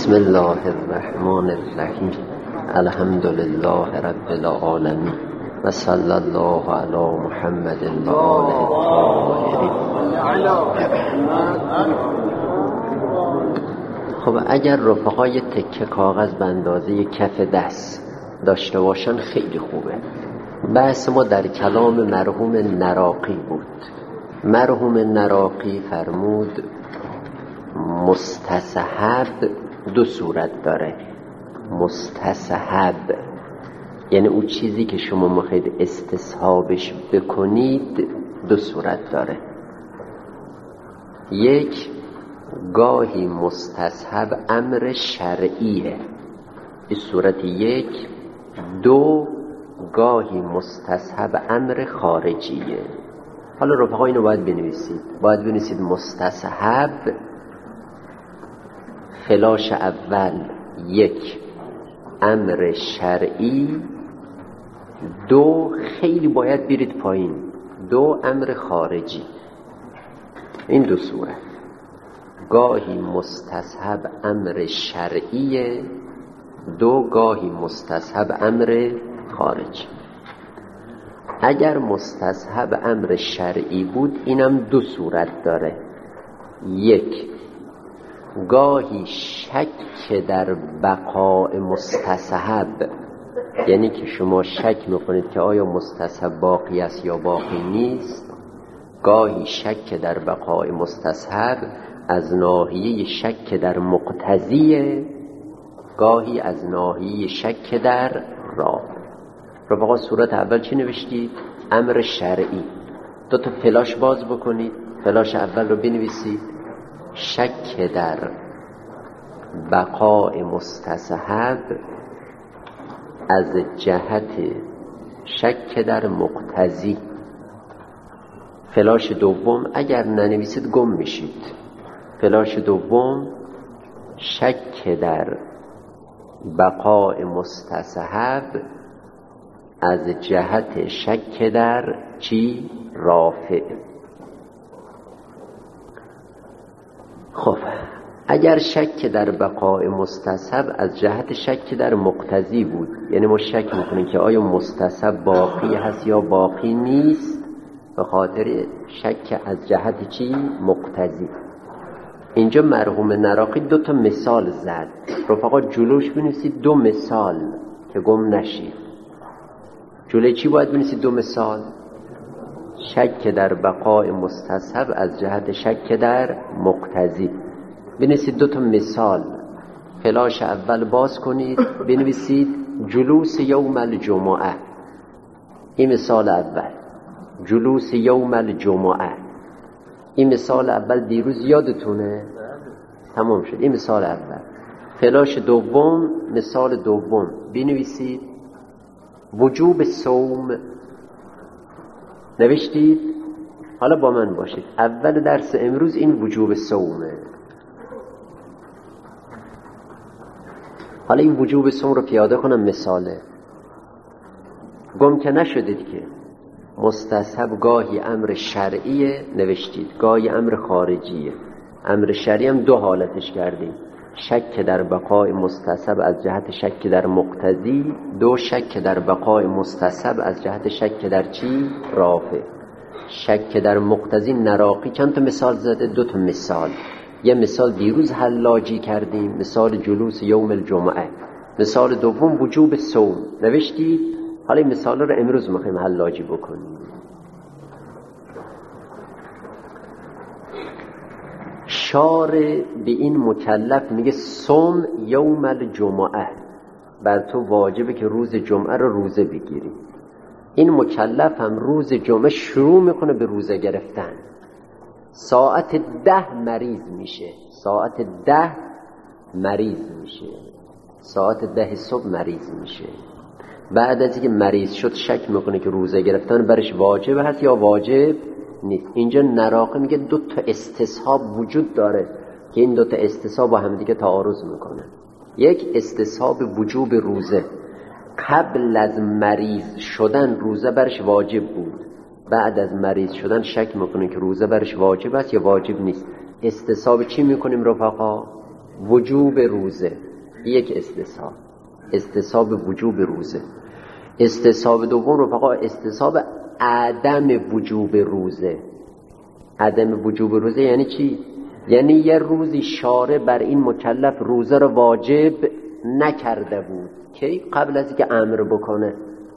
بسم الله الرحمن الرحیم. الحمد لله رب العالمین و صلی الله علی محمد و آله الطاهرین. خب اگر رفقای تکه کاغذ به اندازه کف دست داشته باشن خیلی خوبه. بحث ما در کلام مرحوم نراقی بود. مرحوم نراقی فرمود مستصحب دو صورت داره. مستصحب یعنی اون چیزی که شما میخواید استصحابش بکنید دو صورت داره. یک، گاهی مستصحب امر شرعیه، این صورت یک. دو، گاهی مستصحب امر خارجیه. حالا رفقا اینو باید بنویسید مستصحب فلاش اول یک امر شرعی، دو خیلی باید برید پایین، دو امر خارجی. این دو صورت، گاهی مستصحب امر شرعیه، دو گاهی مستصحب امر خارجی. اگر مستصحب امر شرعی بود اینم دو صورت داره. یک، گاهی شک در بقاء مستصحب، یعنی که شما شک میکنید که آیا مستصحب باقی است یا باقی نیست. گاهی شک در بقاء مستصحب از ناحیه شک در مقتضیه، گاهی از ناحیه شک در رافع. رفقا صورت اول چی نوشتید؟ امر شرعی. دو تا فلاش باز بکنید، فلاش اول رو بنویسید شک در بقاء مستصحب از جهت شک در مقتضی. فلاش دوم اگر ننویسید گم میشید. فلاش دوم شک در بقاء مستصحب از جهت شک در چی؟ رافع. خب اگر شک در بقاء مستصحب از جهت شک در مقتضی بود، یعنی ما شک میکنیم که آیا مستصحب باقی هست یا باقی نیست، به خاطر شک از جهت چی؟ مقتضی. اینجا مرحوم نراقی دو تا مثال زد. رفقا جلوش بنویسید دو مثال که گم نشید. جلوی چی باید بنویسید؟ دو مثال. شک در بقاء مستصحب از جهت شک در مقتضی. بنویسید دو تا مثال. فلاش اول باز کنید، بنویسید جلوس یوم الجمعه. این مثال اول، جلوس یوم الجمعه. این مثال اول دیروز یادتونه؟ تمام شد. این مثال اول. فلاش دوم، مثال دوم بنویسید وجوب صوم. نوشتید؟ حالا با من باشید. اول درس امروز این وجوب صومه. حالا این وجوب صوم رو پیاده کنم مثاله. گم که نشدید که مستصحب گاهی امر شرعیه نوشتید، گاهی امر خارجیه. امر شرعی هم دو حالتش کردیم. شک در بقاء مستصحب از جهت شک در مقتضی، دو شک در بقاء مستصحب از جهت شک در چی؟ رافع. شک در مقتضی نراقی چند تا مثال زده؟ دو تا مثال. یه مثال دیروز حلاجی کردیم، مثال جلوس یوم الجمعه. مثال دوم وجوب صوم نوشتید. حالا این مثال رو امروز میخوایم حلاجی بکنیم. شارع به این مکلف میگه صوم یوم الجمعه، بر تو واجبه که روز جمعه رو روزه بگیری. این مکلف هم روز جمعه شروع میکنه به روزه گرفتن. ساعت 10 مریض میشه. ساعت 10 مریض میشه. ساعت 10 صبح مریض میشه. بعد از اینکه مریض شد شک میکنه که روزه گرفتن برش واجب هست یا واجب نیست. اینجا نراقی میگه دو تا استصحاب وجود داره که این دو تا استصحاب با هم دیگه تعارض میکنه. یک، استصحاب وجوب روزه. قبل از مریض شدن روزه برش واجب بود، بعد از مریض شدن شک میکنه که روزه برش واجب است یا واجب نیست. استصحاب چی میکنیم رفقا؟ وجوب روزه، یک استصحاب وجوب روزه. استصحاب دوم رفقا استصحاب عدم وجوب روزه. عدم وجوب روزه یعنی چی؟ یعنی یه روزی شارع بر این مکلف روزه رو واجب نکرده بود که قبل از اینکه امر بکنه.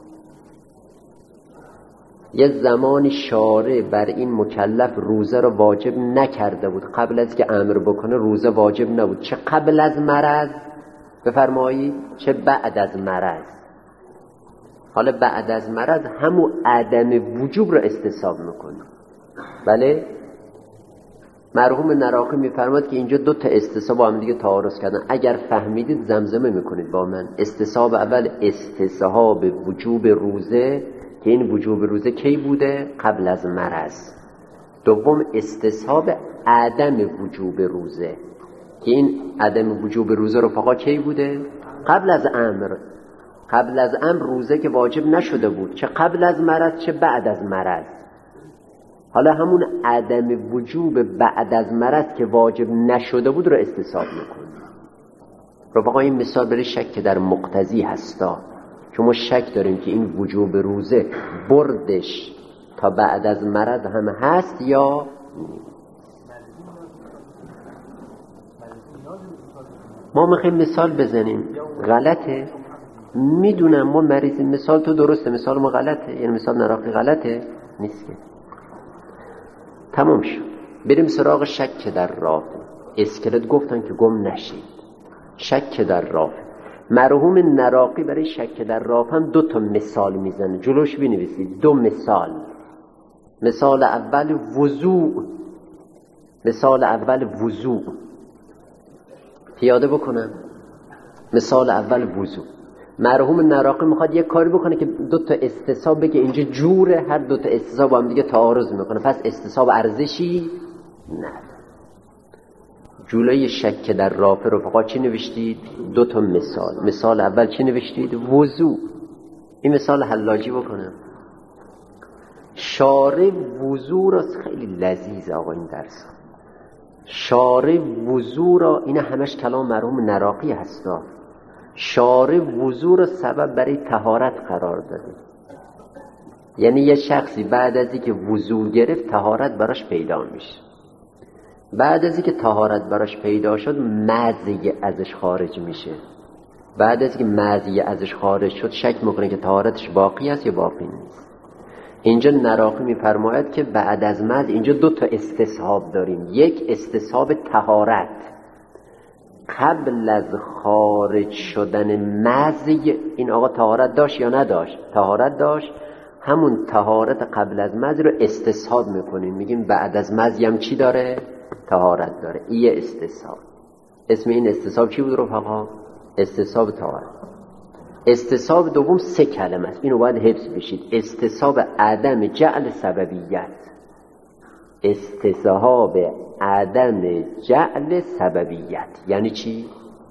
یه زمانی شارع بر این مکلف روزه رو واجب نکرده بود، قبل از اینکه امر بکنه روزه واجب نبود، چه قبل از مرض بفرمایید چه بعد از مرض. حالا بعد از مرض همون عدم وجوب رو استصحاب میکنه. بله مرحوم نراقی میفرماد که اینجا دو تا استصحاب با هم دیگه تعارض کردن. اگر فهمیدید زمزمه میکنید با من. استصحاب اول استصحاب وجوب روزه که این وجوب روزه کی بوده؟ قبل از مرض. دوم استصحاب عدم وجوب روزه که این عدم وجوب روزه رفقا کی بوده؟ قبل از امر. قبل از امر روزه که واجب نشده بود، چه قبل از مرض چه بعد از مرض. حالا همون عدم وجوب بعد از مرض که واجب نشده بود رو استصحاب میکنه. رفقا این مثال برای شک که در مقتضی هستا، که ما شک داریم که این وجوب روزه بردش تا بعد از مرض هم هست یا ما میخوایم مثال بزنیم. غلطه؟ میدونم ما مریض، مثال تو درسته، مثال ما غلطه، یعنی مثال نراقی غلطه نیست که. تمام شد. بریم سراغ شک در رافع. اسکلت گفتن که گم نشید. شک در رافع. مرحوم نراقی برای شک در رافع هم دو تا مثال میزنه، جلوش بنویسید. دو مثال. مثال اول وضوع. مثال اول وضوع پیاده بکنم. مثال اول وضوع. مرحوم نراقی میخواد یک کاری بکنه که دو تا استصحاب بگه اینجا جوره، هر دو تا استصحاب با هم دیگه تعارض میکنه، پس استصحاب ارزشی نه. جلوی شک در رافع رفقا چی نوشتید؟ دو تا مثال. مثال اول چی نوشتید؟ وضوع. این مثال حلاجی بکنم. شارع وضوع را، خیلی لذیذ آقا این درس، شارع وضوع را، این همش کلام مرحوم نراقی هستا، شارع وضوع را سبب برای طهارت قرار داده. یعنی یه شخصی بعد از اینکه وضوع گرفت طهارت براش پیدا میشه، بعد از اینکه طهارت براش پیدا شد مزی ازش خارج میشه، بعد از اینکه مزی ازش خارج شد شک میکنه که طهارتش باقی است یا باقی نیست. اینجا نراقی میفرماید که بعد از مز اینجا دو تا استصحاب داریم. یک استصحاب طهارت قبل از خارج شدن مزی، این آقا طهارت داشت یا نداشت؟ طهارت داشت. همون طهارت قبل از مزی رو استصحاب میکنیم، میگیم بعد از مزی هم چی داره؟ طهارت داره. این استصحاب. اسم این استصحاب چی بود رفقا؟ استصحاب طهارت. استصحاب دوم سه کلمه است، اینو باید حفظ بشید. استصحاب عدم جعل سببیت. استصحاب عدم جعل سببیت یعنی چی؟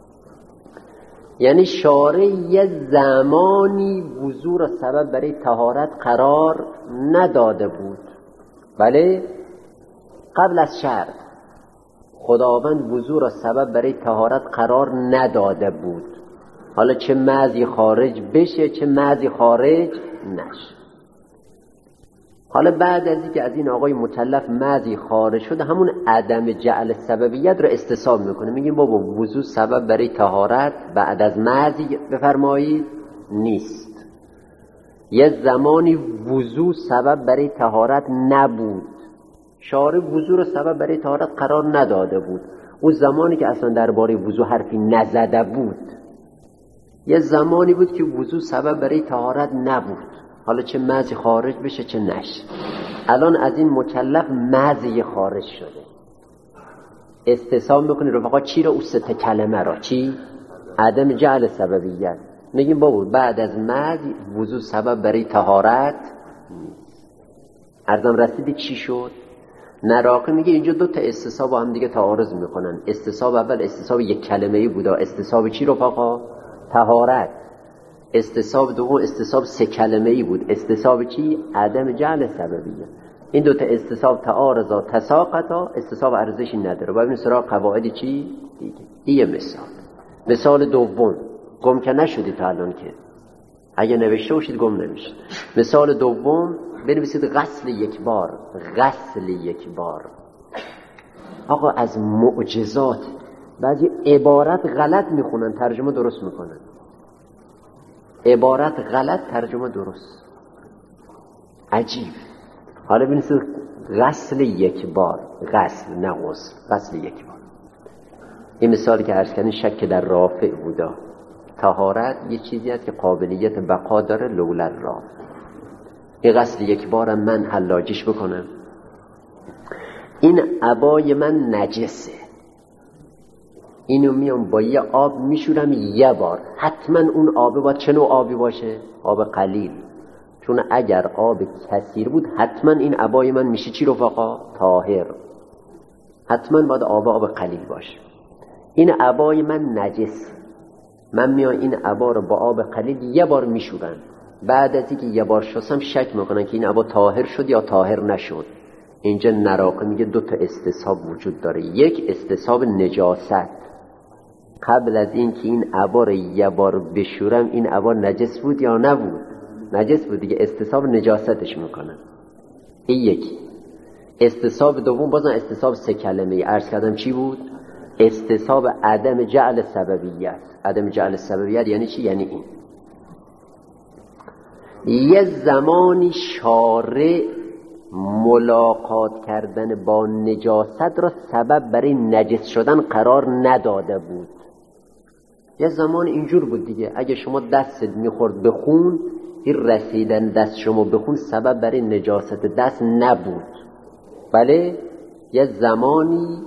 یعنی شارع یه زمانی وضوع را سبب برای طهارت قرار نداده بود، بله قبل از شرع خداوند وضوع را سبب برای طهارت قرار نداده بود. حالا چه مزی خارج بشه چه مزی خارج نشه. حالا بعد از اینکه از این آقای مکلف مزی خارج شده، همون عدم جعل سببیت رو استصحاب میکنه، میگیم بابا وضوع سبب برای طهارت بعد از مزی بفرمایید نیست. یه زمانی وضوع سبب برای طهارت نبود، شارع وضوع رو سبب برای طهارت قرار نداده بود. اون زمانی که اصلا درباره وضوع حرفی نزده بود، یه زمانی بود که وضوع سبب برای طهارت نبود، حالا چه مزی خارج بشه چه نشه. الان از این مکلف مزی خارج شده، استصحاب میکنی رفقا چی رو؟ اون سه تا کلمه را. چی؟ عدم جعل سببیت. میگیم بابا بعد از مزی وضوع سبب برای طهارت نیست. عرضم رسیدی چی شد؟ نراقی میگه اینجا دو تا استصحاب با هم دیگه تعارض میکنن. استصحاب اول استصحاب یک کلمه‌ای بوده، استصحاب چی رفقا؟ طهارت. استصحاب دوم استصحاب سه کلمه‌ای بود، استصحاب چی؟ عدم جعل سببیه. این دوتا استصحاب تعارضا تساقطا، استصحاب ارزشی نداره. ببینید سراغ قواعد چی دیگه. این مثال دوم، گم که نشدید تا الان، که اگه نوشته باشید گم نمیشید. مثال دوم بنویسید غسل یک بار. غسل یک بار. آقا از معجزات بعضی عبارت غلط میخونن ترجمه درست میکنن، عبارت غلط ترجمه درست. عجیب. حالا بنویسید غسل یک بار. غسل نه غسل، غسل یک بار. این مثالی که عرض کردن شک در رافع بودا. طهارت یه چیزی هست که قابلیت بقا داره لولا الرافع. این غسل یک بارم من حلاجیش بکنم، این عبای من نجسه، اینو میام با یه آب میشورم یه بار، حتما اون آب باید چه نوع آبی باشه؟ آب قلیل. چون اگر آب کثیر بود حتما این عبای من میشه چی رفقا؟ طاهر. حتما باید آب قلیل باشه. این عبای من نجس، من میام این عبا رو با آب قلیل یه بار میشورم، بعد از اینکه یه بار شستم شک میکنن که این عبا طاهر شد یا طاهر نشد. اینجا نراقه میگه دو تا استصحاب وجود داره. یک استصحاب نجاست، قبل از اینکه این عبا رو یه بار بشورم این عبا نجس بود یا نبود؟ نجس بود دیگه، استصحاب نجاستش میکنن. این یکی. استصحاب دوم بازم استصحاب سه کلمه عرض کردم چی بود؟ استصحاب عدم جعل سببیت. عدم جعل سببیت یعنی چی؟ یعنی این یه زمانی شارع ملاقات کردن با نجاست را سبب برای نجس شدن قرار نداده بود. یه زمان اینجور بود دیگه، اگه شما دستت میخورد به خون، این رسیدن دست شما به خون سبب برای نجاست دست نبود. بله، یه زمانی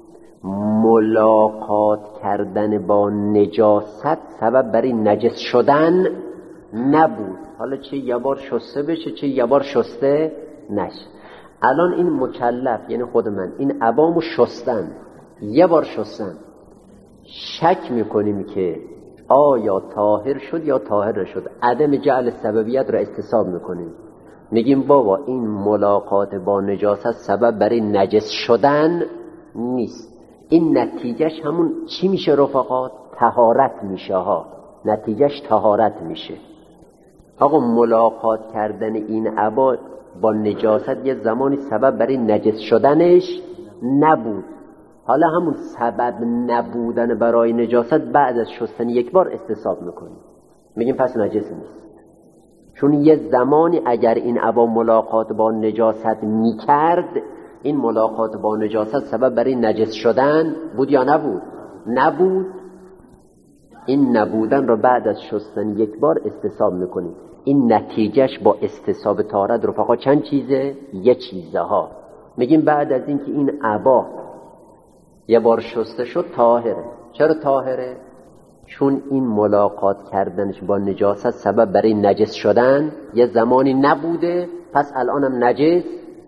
ملاقات کردن با نجاست سبب برای نجس شدن نبود. حالا چه یه بار شسته بشه چه یه بار شسته نشه. الان این مکلف یعنی خود من این عبامو شستن، یه بار شستن، شک میکنیم که آیا طاهر شد یا طاهر نشد. عدم جعل سببیت را استصحاب میکنیم، میگیم بابا این ملاقات با نجاست سبب برای نجس شدن نیست. این نتیجهش همون چی میشه رفقا؟ طهارت میشه ها. نتیجهش طهارت میشه. آقا ملاقات کردن این عبا با نجاست یه زمانی سبب برای نجس شدنش نبود. حالا همون سبب نبودن برای نجاست بعد از شستن یک بار استصحاب میکنیم، میگیم پس نجس نیست. چون یه زمانی اگر این عبا ملاقات با نجاست میکرد، این ملاقات با نجاست سبب برای نجس شدن بود یا نبود؟ نبود. این نبودن رو بعد از شستن یک بار استصحاب میکنیم. این نتیجهش با استصحاب طهارت رفقا چند چیزه؟ یه چیزه ها. میگیم بعد از اینکه این عبا یه بار شسته شد طاهره. چرا طاهره؟ چون این ملاقات کردنش با نجاست سبب برای نجس شدن یه زمانی نبوده، پس الانم نجس.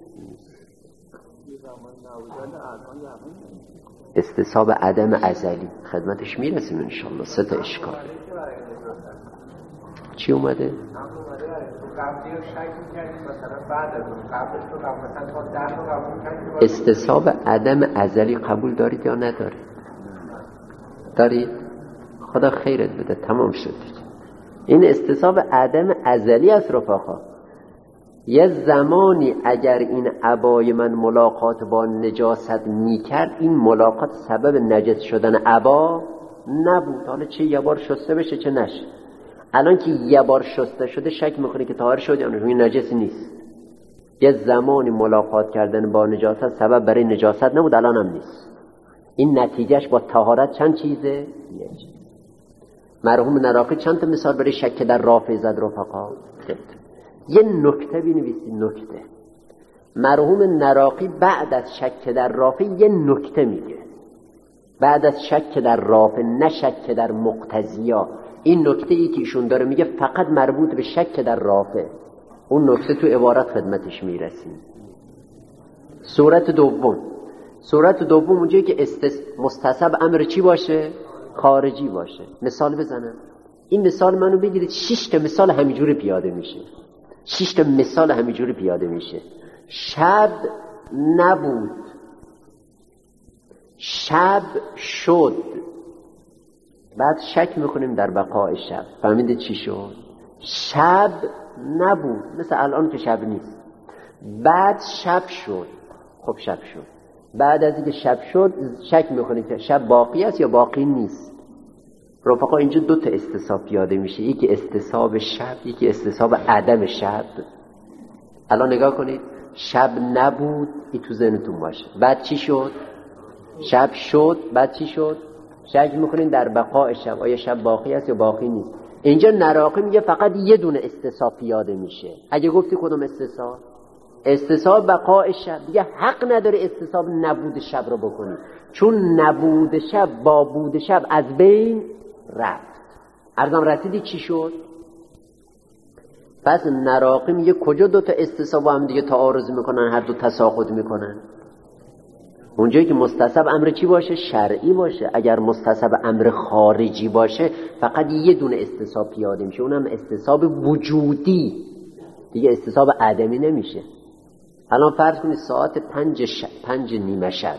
استصحاب عدم ازلی خدمتش میرسیم انشالله. سه تا اشکال چی اومده؟ استصحاب عدم ازلی قبول دارید یا ندارید؟ دارید؟ خدا خیرت بده، تمام شد. این استصحاب عدم ازلی است رفقا. یه زمانی اگر این عبای من ملاقات با نجاست میکرد، این ملاقات سبب نجس شدن عبا نبود. حالا چه یه بار شسته بشه چه نشه. الان که یه بار شسته شده شک میکنه که طاهر شد یا نه، نجس نیست. یه زمانی ملاقات کردن با نجاست سبب برای نجاست نبود، الان هم نیست. این نتیجهش با طهارت چند چیزه؟ یه چیز. مرحوم نراقی چند تا مثال برای شک در رافع زد رفقا. یه نکته بنویسید. نکته مرحوم نراقی بعد از شک در رافع یه نکته میگه. بعد از شک در رافع، نه شک در مقتضیا. این نکته ای که ایشون داره میگه فقط مربوط به شک در رافع. اون نکته تو عبارت خدمتش میرسیم. صورت دوم اونجایی که مستصحب امر چی باشه؟ خارجی باشه. مثال بزنم. این مثال منو بگیرید 6 تا مثال همینجوری پیاده میشه. شب نبود، شب شد. بعد شک میکنیم در بقای شب. فهمیدید چی شد؟ شب نبود، مثل الان که شب نیست. بعد شب شد. خب شب شد. بعد از اینکه شب شد شک میکنیم که شب باقی است یا باقی نیست. رفقا اینجا دو تا استصحاب پیاده میشه، یکی استصحاب شب، یکی استصحاب عدم شب. الان نگاه کنید، شب نبود، این تو ذهنتون باشه. بعد چی شد؟ شب شد. بعد چی شد؟ شک میکنین در بقای شب، آیا شب باقی است یا باقی نیست. اینجا نراقی میگه فقط یه دونه استصحاب پیاده میشه. اگه گفتی کدوم استصحاب؟ استصحاب بقای شب. دیگه حق نداره استصحاب نبود شب رو بکنی، چون نبود شب با بود شب از بین رفت. عرضم رسیدی چی شد؟ پس نراقی میگه کجا دو تا استصحاب هم دیگه تعارض میکنن، هر دو تساقط میکنن؟ اونجایی که مستصحب امر چی باشه؟ شرعی باشه. اگر مستصحب امر خارجی باشه فقط یه دونه استصحاب پیاده میشه، اونم استصحاب وجودی، دیگه استصحاب عدمی نمیشه. الان فرض کنید ساعت 5 نیمه شب،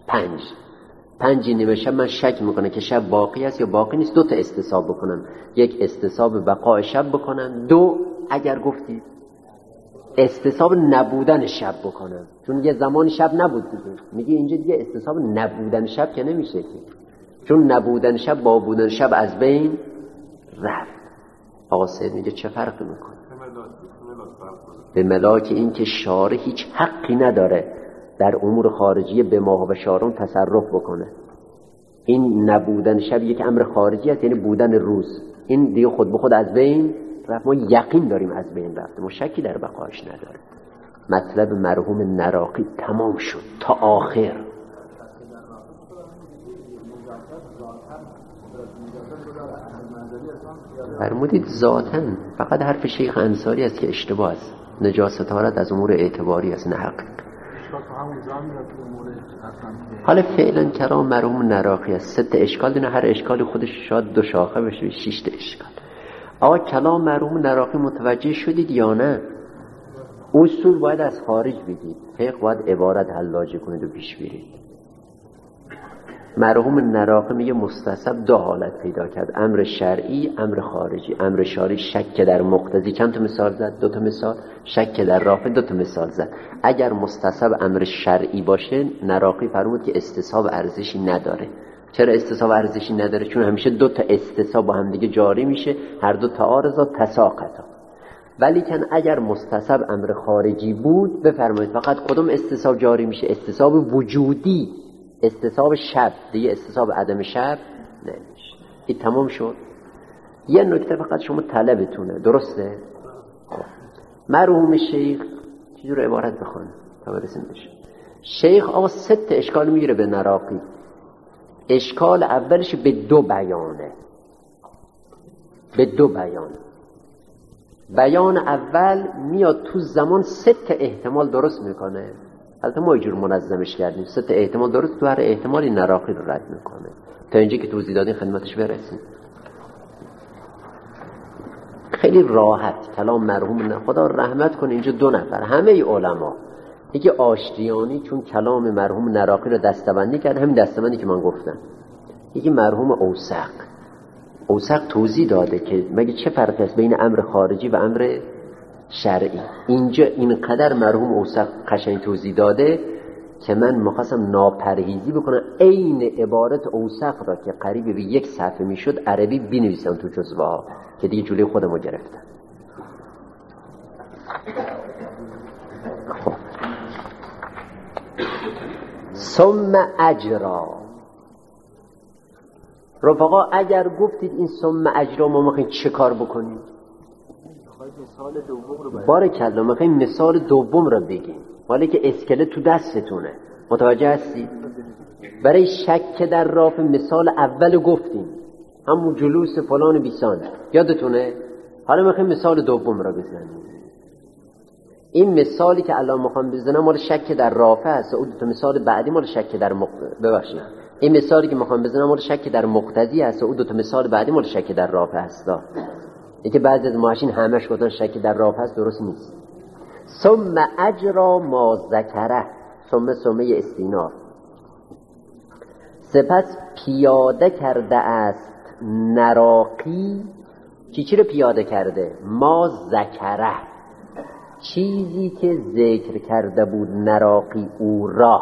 5 نیمه شب من شک میکنم که شب باقی است یا باقی نیست. دو تا استصحاب بکنم، یک استصحاب بقای شب بکنم، دو اگر گفتید استصحاب نبودن شب بکنم، چون یه زمان شب نبود دیگه. میگه اینجا دیگه استصحاب نبودن شب که نمیشه که، چون نبودن شب با بودن شب از بین رفت. آقا سید میگه چه فرقی میکنه؟ به ملاک این که شارع هیچ حقی نداره در امور خارجی به ماه و شارون تصرف بکنه. این نبودن شب یک امر خارجی است، یعنی بودن روز. این دیگه خود به خود از بین رفت. ما یقین داریم از بین رفته، ما شکی در بقایش نداره. مطلب مرحوم نراقی تمام شد تا آخر. فرمودید ذاتاً، فقط حرف شیخ انصاری است که اشتباه است. نجاست طهارت از امور اعتباری است، نه حقیقی. حالا فعلا کلام مرحوم نراقی است. 3 اشکال دونه، هر اشکال خودش شاید 2 شاخه بشه، 6 اشکال. آقا کلام مرحوم نراقی متوجه شدید یا نه؟ اصول باید از خارج بگید، فقه باید عبارت حلاجه کنید و پیش برید. مرحوم نراقی میگه مستصحب 2 حالت پیدا کرد، امر شرعی، امر خارجی. امر شرعی شک در مقتضی، چند تا مثال زد؟ 2 تا مثال. شک در رافع، 2 تا مثال زد. اگر مستصحب امر شرعی باشه، نراقی فرمود که استصحاب ارزشی نداره. چرا استصحاب ارزشی نداره؟ چون همیشه 2 تا استصحاب با هم دیگه جاری میشه، هر دو تعارض تساقطا. ولی کن اگر مستصحب امر خارجی بود، بفرمایید فقط کدوم استصحاب جاری میشه؟ استصحاب وجودی، استصحاب شب، دیگه استصحاب عدم شب نمیشه. این تمام شد. یه نکته فقط شما طلبتونه، درسته؟ خب مرحوم شیخ چجور عبارت بخونه تا برسیم بشه. شیخ آقا 3 اشکال میگیره به نراقی. اشکال اولش به 2 بیانه، به 2 بیان. بیان اول میاد تو زمان 3 احتمال درست میکنه. البته ما اینجور منظمش کردیم، 3 احتمال درست، تو هر احتمالی نراقی رو رد میکنه. تا اینجا که توضیح دادیم خدمتش برسیم. خیلی راحت کلام مرحوم خدا رحمت کنه. اینجا 2 نفر همه علما، یکی آشتیانی چون کلام مرحوم نراقی رو دستبندی کرد، همین دستبندی که من گفتم. یکی مرحوم اوسق توضیح داده که مگه چه فرقی است بین امر خارجی و امر شرعی. اینجا اینقدر مرحوم اوسق قشنگ توضیح داده که من مخواستم ناپرهیزی بکنم عین عبارت اوسق را که قریب به 1 صفحه میشد عربی بنویسم تو جزوه ها، که دیگه جلوی خودمو گرفتم. خب ثم اجرا. رفقا اگر گفتید این ثم اجرا ما میخوایم چه کار بکنیم؟ بارکالله میخوایم مثال دوم رو بگیم، حالا که اسکلت تو دستتونه. متوجه هستید؟ برای شک در رافع مثال اول گفتیم، همون جلوس فلان بیسان، یادتونه؟ حالا میخوایم مثال دوم رو بزنیم. این مثالی که الان میخوام بزنم مال شک در رافع است. اون دو مثال بعدی مال شک در ببخشید، این مثالی که میخوام بزنم مال شک در مقتضی است. اون 2 مثال بعدی مال شک در رافع است. اینکه بعضی از ماشین همش گفتن شک در رافع است، درست نیست. ثم اجرا ما ذکره، ثم استینار، سپس پیاده کرده است نراقی. چی رو پیاده کرده؟ ما ذکره، چیزی که ذکر کرده بود نراقی او را.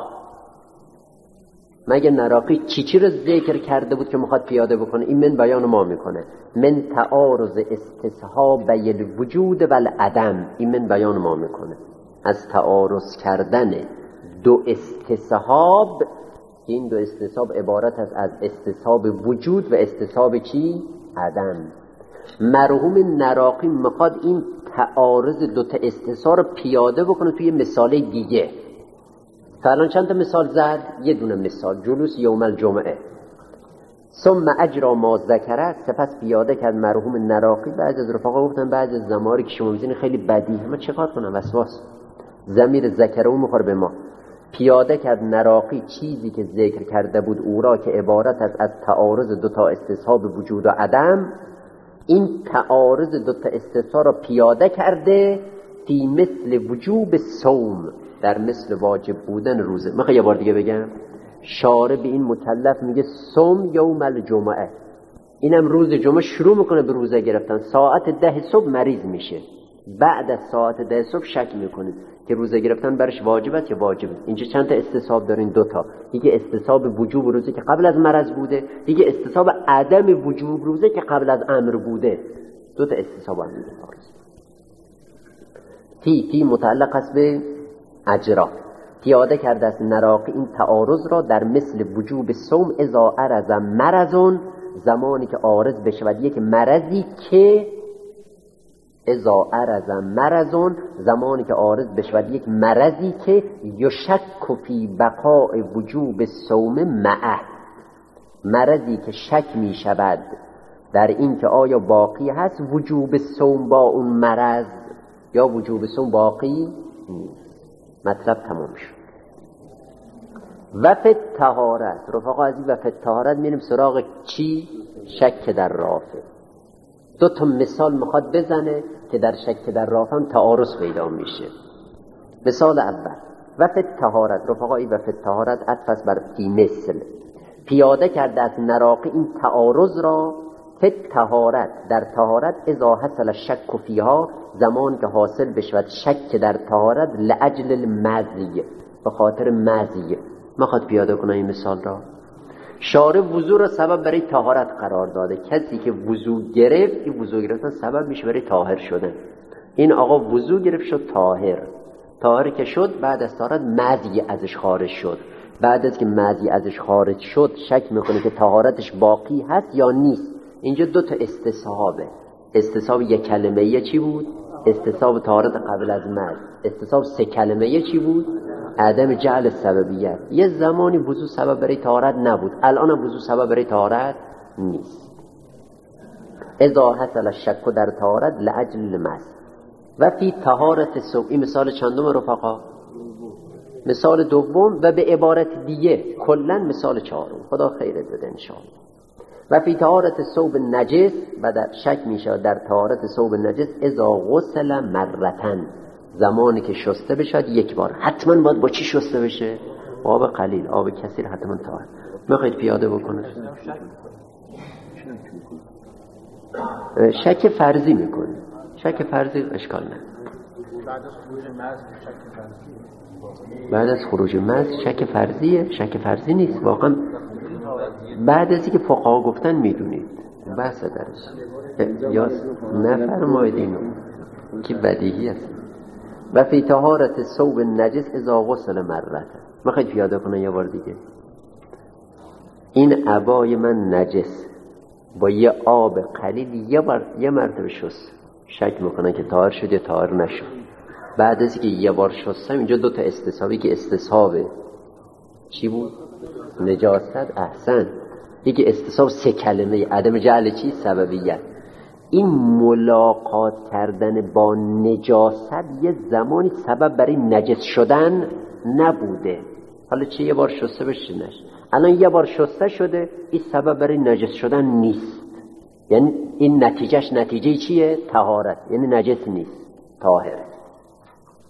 مگه نراقی چی رو ذکر کرده بود که میخواد پیاده بکنه؟ این من بیان ما میکنه، من تعارض استصحاب الوجود و العدم. این من بیان ما میکنه از تعارض کردن دو استصحاب، این دو استصحاب عبارت است از استصحاب وجود و استصحاب چی؟ عدم. مرحوم نراقی میخواد این تعارض دو تا استصحاب رو پیاده بکنه توی مثال دیگه. فعلا چند تا مثال زد؟ یه دونه مثال، جلوس یوم الجمعه. ثم اجرا ما ذکره، سپس پیاده کرد مرحوم نراقی. بعضی از رفقا گفتن بعضی از زماری که شما می‌بینید خیلی بدیه، ما چیکار کنم؟ وسواس. ضمیر ذکره اون میخوره به ما. پیاده کرد نراقی چیزی که ذکر کرده بود او را، که عبارت است از تعارض دو تا استصحاب وجود و عدم. این تعارض دو تا استصحاب را پیاده کرده فی مثل وجوب صوم، در مثل واجب بودن روزه. میخوام یه بار دیگه بگم، شارع به این مکلف میگه صوم یوم الجمعه، اینم روز جمعه شروع میکنه به روزه گرفتن. ساعت 10 صبح مریض میشه، بعد از ساعت 10 صبح شک میکنه که روزه گرفتن برش واجب است یا واجب است. اینجا چند تا استصحاب دارین؟ دو تا. یکی استصحاب وجوب روزه که قبل از مرض بوده، یکی استصحاب عدم وجوب روزه که قبل از امر بوده. دو تا استصحاب هم دیگه. تی متعلق است به اجرا. پیاده کرده است نراقی این تعارض را در مثل وجوب صوم اذا عرض مرضون، زمانی که عارض بشود یک مرضی که اذا عرض مرضون، زمانی که عارض بشود یک مرضی که یشک فی بقاء وجوب صوم معه، مرضی که شک می شود در این که آیا باقی هست وجوب صوم با اون مرض یا وجوب صوم باقی نیست. مطلب تمام شد. و فی الطهارت، رفقا عزیز، و فی الطهارت میریم سراغ چی؟ شک در رافع. دو تا مثال میخواد بزنه که در شک در رافع هم تعارض پیدا میشه. مثال اول و فی الطهارت، رفقایی و فی الطهارت عطف بر فی مثل. پیاده کرده از نراقی این تعارض را فی الطهارت، در طهارت، اذا حصل شک فیها، زمان که حاصل بشود شک در طهارت، لاجل المزی، به خاطر مزی. میخواد پیاده کنه این مثال را. شارع وضو را سبب برای طهارت قرار داده. کسی که وضو گرفت، این وضو گرفتن سبب میشه برای طاهر شدن. این آقا وضو گرفت شد طاهر که شد، بعد از طهارت مزی ازش خارج شد. بعد از که مزی ازش خارج شد شک میکنه که طهارتش باقی هست یا نیست. اینجا دو تا استصحابه. استصحاب یک کلمه‌ای چی بود؟ استصحاب طهارت قبل از مز. استصحاب سه کلمه‌ای چی بود؟ عدم جعل سببیت. یه زمانی وضو سبب برای طهارت نبود، الان هم وضو سبب برای طهارت نیست. اذا حصل الشک در طهارت لاجل المس. و فی طهارت صوم، این مثال چندم رفقا؟ مثال دوم. و به عبارت دیگه کلا مثال چهارم. خدا خیرت بده ان شاء الله. و فی طهارت ثوب نجس، و در شک میشه در طهارت ثوب نجس اذا غسل مرتن، زمانی که شسته بشد یک بار. حتما باید با چی شسته بشه؟ آب قلیل، آب کثیر حتما طاهر. میخواید پیاده بکنه؟ شک فرضی میکنه. شک فرضی اشکال نه. بعد از خروج مز شک فرضیه؟ شک فرضی نیست واقعا. بعد از اینکه فقها گفتن میدونید بحث درش یا نفرمایید اینو که بدیهی است. و فی طهارت ثوب نجس اذا غسل مرتن. میخواید پیاده کنه یه بار دیگه؟ این عبای من نجس با یه آب قلیل یه مرتبه شست، شک میکنن که طاهر شد یا طاهر نشد. بعد از اینکه یه بار شستم، اینجا دو تا استصحابی که استصحابه چی بود؟ نجاست. احسن. یکی استصحاب سه کلمه، عدم جعل چی؟ سببیت. این ملاقات کردن با نجاست یه زمانی سبب برای نجس شدن نبوده. حالا چه یه بار شسته بشه نشه، الان یه بار شسته شده، این سبب برای نجس شدن نیست. یعنی این نتیجه چیه؟ طهارت. یعنی نجس نیست، طاهره.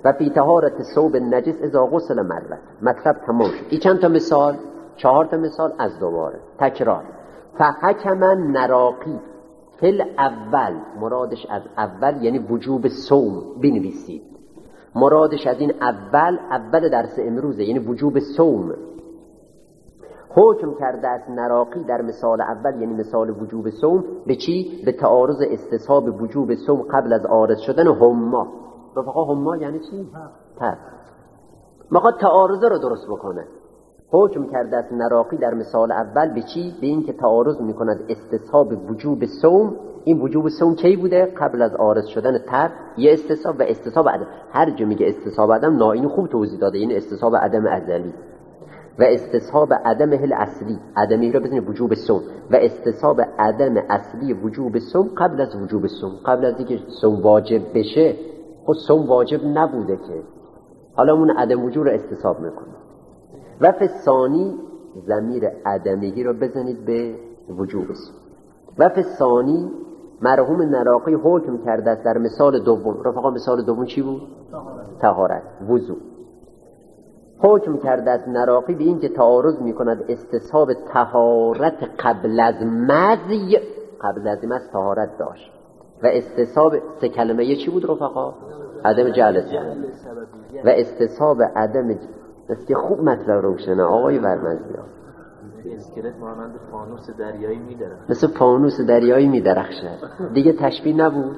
و فی طهارت ثوب النجس اذا غسل مرة. مطلب تمام شد. این چند تا مثال؟ 4 تا مثال از دوباره تکرار. فحکم نراقی فی اول، مرادش از اول یعنی وجوب صوم بنویسید. مرادش از این اول درس امروزه، یعنی وجوب صوم. حکم کرده است نراقی در مثال اول، یعنی مثال وجوب صوم، به چی؟ به تعارض استصحاب وجوب صوم قبل از عارض شدن حما. رفقا حما یعنی چی؟ تب. میخواد تعارضه رو درست بکنه. حکم کرده است نراقی در مثال اول به چی؟ به این که تعارض میکند استصحاب وجوب صوم. این وجوب صوم کی بوده؟ قبل از عارض شدن تب. یه استصحاب و استصحاب عدم. هر جا میگه استصحاب عدم ناینو خوب توضیح داده، این استصحاب عدم ازلی و استصحاب عدم اصلی، عدمی رو بزنید وجوب صوم، و استصحاب عدم اصلی وجوب صوم قبل از وجوب صوم، قبل از اینکه صوم واجب بشه. خود صوم واجب نبوده که، حالا اون عدم وجوب رو استصحاب میکنه. و فی ثانی ضمیر عدمی رو بزنید به وجوب صوم. و فی ثانی مرحوم نراقی حکم کرده است در مثال دوم. رفقا مثال دوم چی بود؟ طهارت، وضو. حکم کرده است نراقی به این که تعارض میکند استصحاب طهارت قبل از مزی، قبل از مزی طهارت داشت، و استصحاب 3 کلمه چی بود رفقا؟ عدم جعل سبب و استصحاب عدم است که خوب مطلب روشنه آقای ورمزی ها. اسکلت مانند فانوس دریایی میدرخشه، مثل فانوس دریایی میدرخشه دیگه، تشبیه نبود.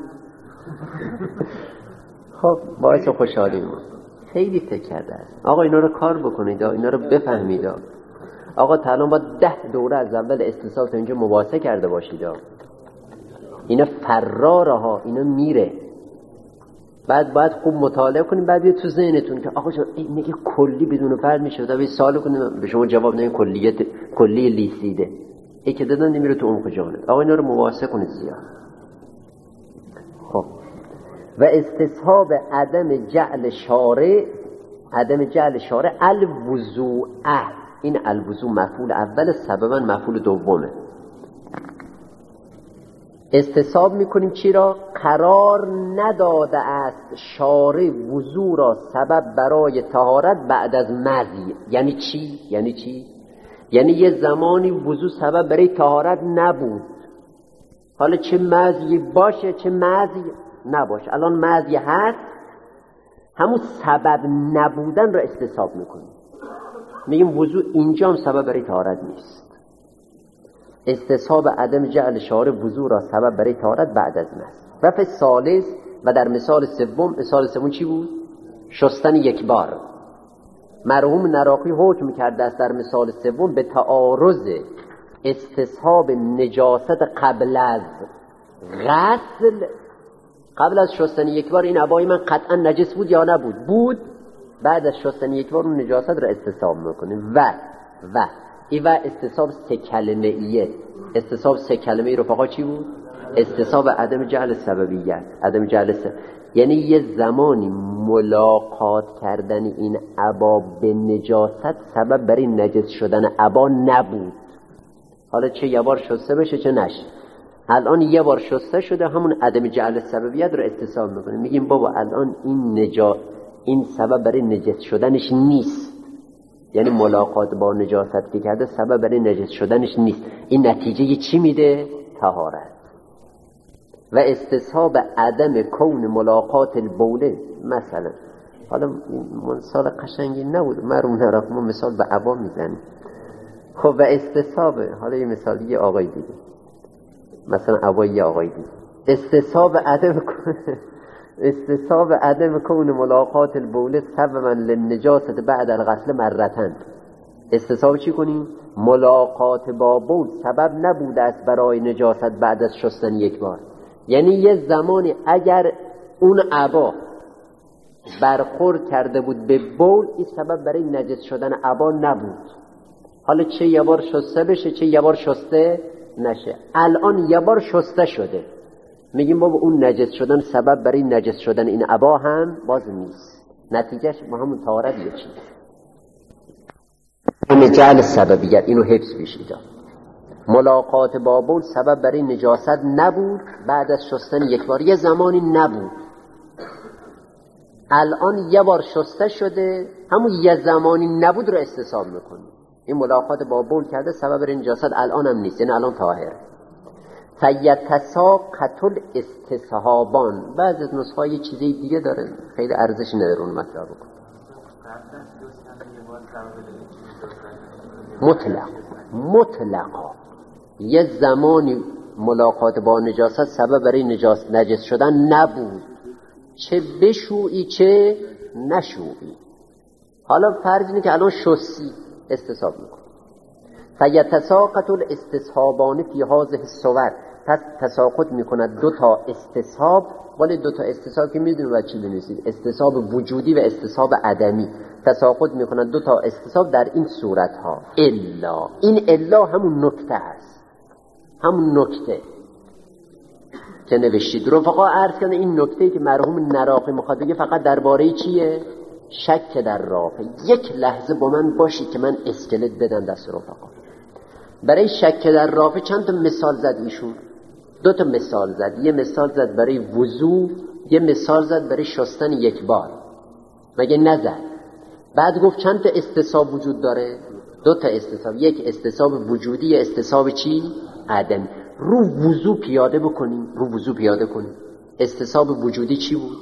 خب باعث خوشحالی ما خیلی تکرده است. آقا اینا رو کار بکنید، اینا رو بفهمید. آقا تا الان با 10 دوره از اول استصحاب تا اینجا مباحثه کرده باشید. اینا فراره ها، اینا میره. بعد باید خوب مطالعه کنیم، بعد بیاد تو ذهنتون که آقا این میگه کلی بدون فرد میشه. بعد سوال کنیم به شما جواب ندین کلی لیسیده. ای که دادن نمیره تو عمق جانب. آقا اینا رو مباحثه کنید زیاد. خب و استصحاب عدم جعل شارع، عدم جعل شارع الوضوء. این الوضوء مفعول اول، سببا مفعول دومه. استصحاب میکنیم چی را؟ قرار نداده است شارع وضوء را سبب برای طهارت بعد از مزی. یعنی چی؟ یعنی یه زمانی وضوء سبب برای طهارت نبود، حالا چه مزی باشه چه مزی نباشه. الان مزی هست، همون سبب نبودن را استصحاب میکنیم، میگیم وضوء اینجا هم سبب برای طهارت نیست. استصحاب عدم جعل شارع وضوء را سبب برای طهارت بعد از مس. و فی ثالث، و در مثال سوم چی بود؟ شستن یک بار. مرحوم نراقی حکم کرده است در مثال سوم به تعارض استصحاب نجاست قبل از غسل، قبل از شستن یک بار این عبای من قطعا نجس بود یا نبود؟ بود. بعد از شستن یک بار اون نجاست را استصحاب میکنیم. و استصحاب 3 کلمه ایه. استصحاب 3 کلمه ای رفقا چی بود؟ استصحاب عدم جعل سببیت، عدم جعل یعنی یه زمانی ملاقات کردن این عبا به نجاست سبب برای نجس شدن عبا نبود. حالا چه یه بار شسته بشه چه نشه، الان یه بار شسته شده، همون عدم جعل سببیت رو استصحاب میکنیم. میگیم بابا الان این سبب برای نجس شدنش نیست، یعنی ملاقات با نجاست که کرده سبب برای نجس شدنش نیست. این نتیجه چی میده؟ طهارت. و استصحاب عدم کون ملاقات البوله مثلا. حالا مثال قشنگی نبود، مرحوم نراقی مثال به عبا میزنه. خب و استصحاب، حالا یه مثال یه آقای دیگه، مثلا عبای یه آقای دیگه، استصحاب عدم کون ملاقات البوله سببا للنجاست بعد الغسل مرتن. استصحاب چی کنیم؟ ملاقات با بول سبب نبوده است برای نجاست بعد از شستن یک بار. یعنی یه زمانی اگر اون عبا برخورد کرده بود به بول، این سبب برای نجس شدن عبا نبود. حالا چه یه بار شسته بشه چه یه بار شسته نشه، الان یه بار شسته شده، میگیم بابا اون نجس شدن سبب برای نجس شدن این عبا هم باز نیست. نتیجهش با همون طهارت یه چیز. این جعل سببیت، اینو حفظ بشید. ملاقات با بول سبب برای نجاست نبود بعد از شستن یک بار، یه زمانی نبود. الان یه بار شسته شده، همون یه زمانی نبود رو استصحاب میکنه. این ملاقات با بول کرده سبب نجاست، الان هم نیست، یعنی الان طاهر. فیتساقط الاستصحابان. بعضی از نسخه‌ها یه چیزی دیگه داره، خیلی ارزش نداره اون مطلب بکن. مطلقا یه زمانی ملاقات با نجاست سبب برای نجس شدن نبود، چه بشویی چه نشویی. حالا فرض اینه که الان شستی، استصحاب میکن. فیتساقط الاستصحابان فی هذه الصور. پس تساقط میکند دو تا استصحاب. ولی دو تا استصحاب که میدونیم باید چی بنویسید، استصحاب وجودی و استصحاب عدمی. تساقط میکند دو تا استصحاب در این صورت ها. الا، این الا همون نکته هست، همون نکته که نوشتید. رفقا عرض کردن این نکته که مرحوم نراقی میخواد بگه فقط درباره چیه؟ شک در رافع. یک لحظه با من باشید که من اسکلت بدم دست رفقا. برای شک در رافع چند تا مثال زد ایشون، دو تا مثال زد. یه مثال زد برای وضو، یه مثال زد برای شستن یک بار، مگه نزد؟ بعد گفت چند تا استصحاب وجود داره؟ دو تا استصحاب، یک استصحاب وجودی، یه استصحاب چی؟ عدمی. رو وضو پیاده بکنیم، رو وضو پیاده کنیم. استصحاب وجودی چی بود؟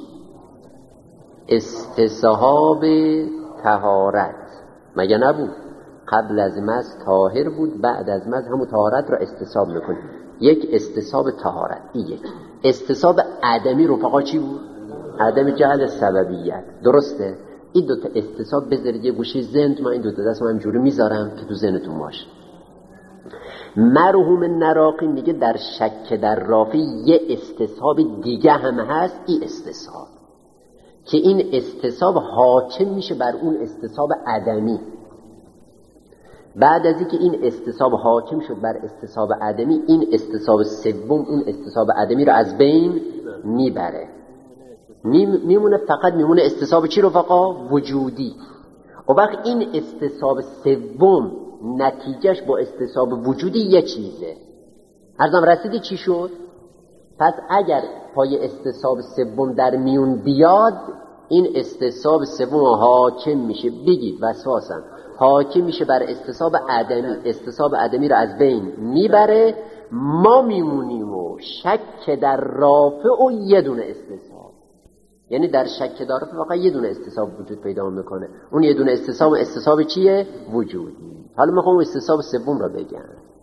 استصحاب طهارت، مگه نبود؟ قبل از مس طاهر بود، بعد از مس همون طهارت را استصحاب میکنیم. یک استصحاب طهارت. این یک استصحاب عدمی رفقا چی بود؟ عدم جهل سببیت. درسته؟ این دوتا استصحاب بذارید یه گوشه ذهن، من این دوتا دست من همجوری میذارم که تو ذهنتون باشه. مرحوم نراقی میگه در شک در رافع یه استصحاب دیگه هم هست، این استصحاب که این استصحاب حاکم میشه بر اون استصحاب عدمی. بعد از اینکه این استصحاب حاکم شد بر استصحاب عدمی، این استصحاب سوم اون استصحاب عدمی رو از بین میبره، میمونه فقط میمونه استصحاب چی رفقا؟ وجودی. و وقت این استصحاب سوم نتیجهش با استصحاب وجودی یه چیزه. عرضم رسیدی چی شد؟ پس اگر پای استصحاب سوم در میون بیاد، این استصحاب سوم حاکم میشه، بگید وسواسم، حاکم میشه بر استصحاب عدمی، استصحاب عدمی رو از بین میبره. ما میمونیم و شک در رافع و یه دونه استصحاب، یعنی در شک در رافع واقعا یه دونه استصحاب وجود پیدا میکنه. اون یه دونه استصحاب چیه؟ وجودی. حالا میخوام استصحاب سوم رو بگم.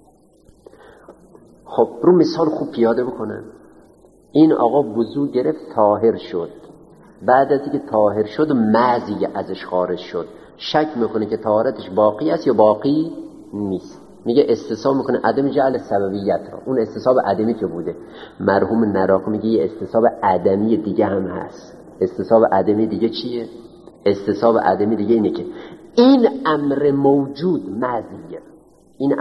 خب رو مثال خوب پیاده بکنم. این آقا وضو گرفت، طاهر شد. بعد از اینکه طاهر شد مزی ازش خارج شد، شک میکنه که طهارتش باقی است یا باقی نیست. میگه استصحاب میکنه عدم جعل سببیت را، اون استصحاب عدمی که بوده. مرحوم نراقی میگه یه استصحاب عدمی دیگه هم هست. استصحاب عدمی دیگه چیه؟ استصحاب عدمی دیگه اینه که این امر موجود مزیه، این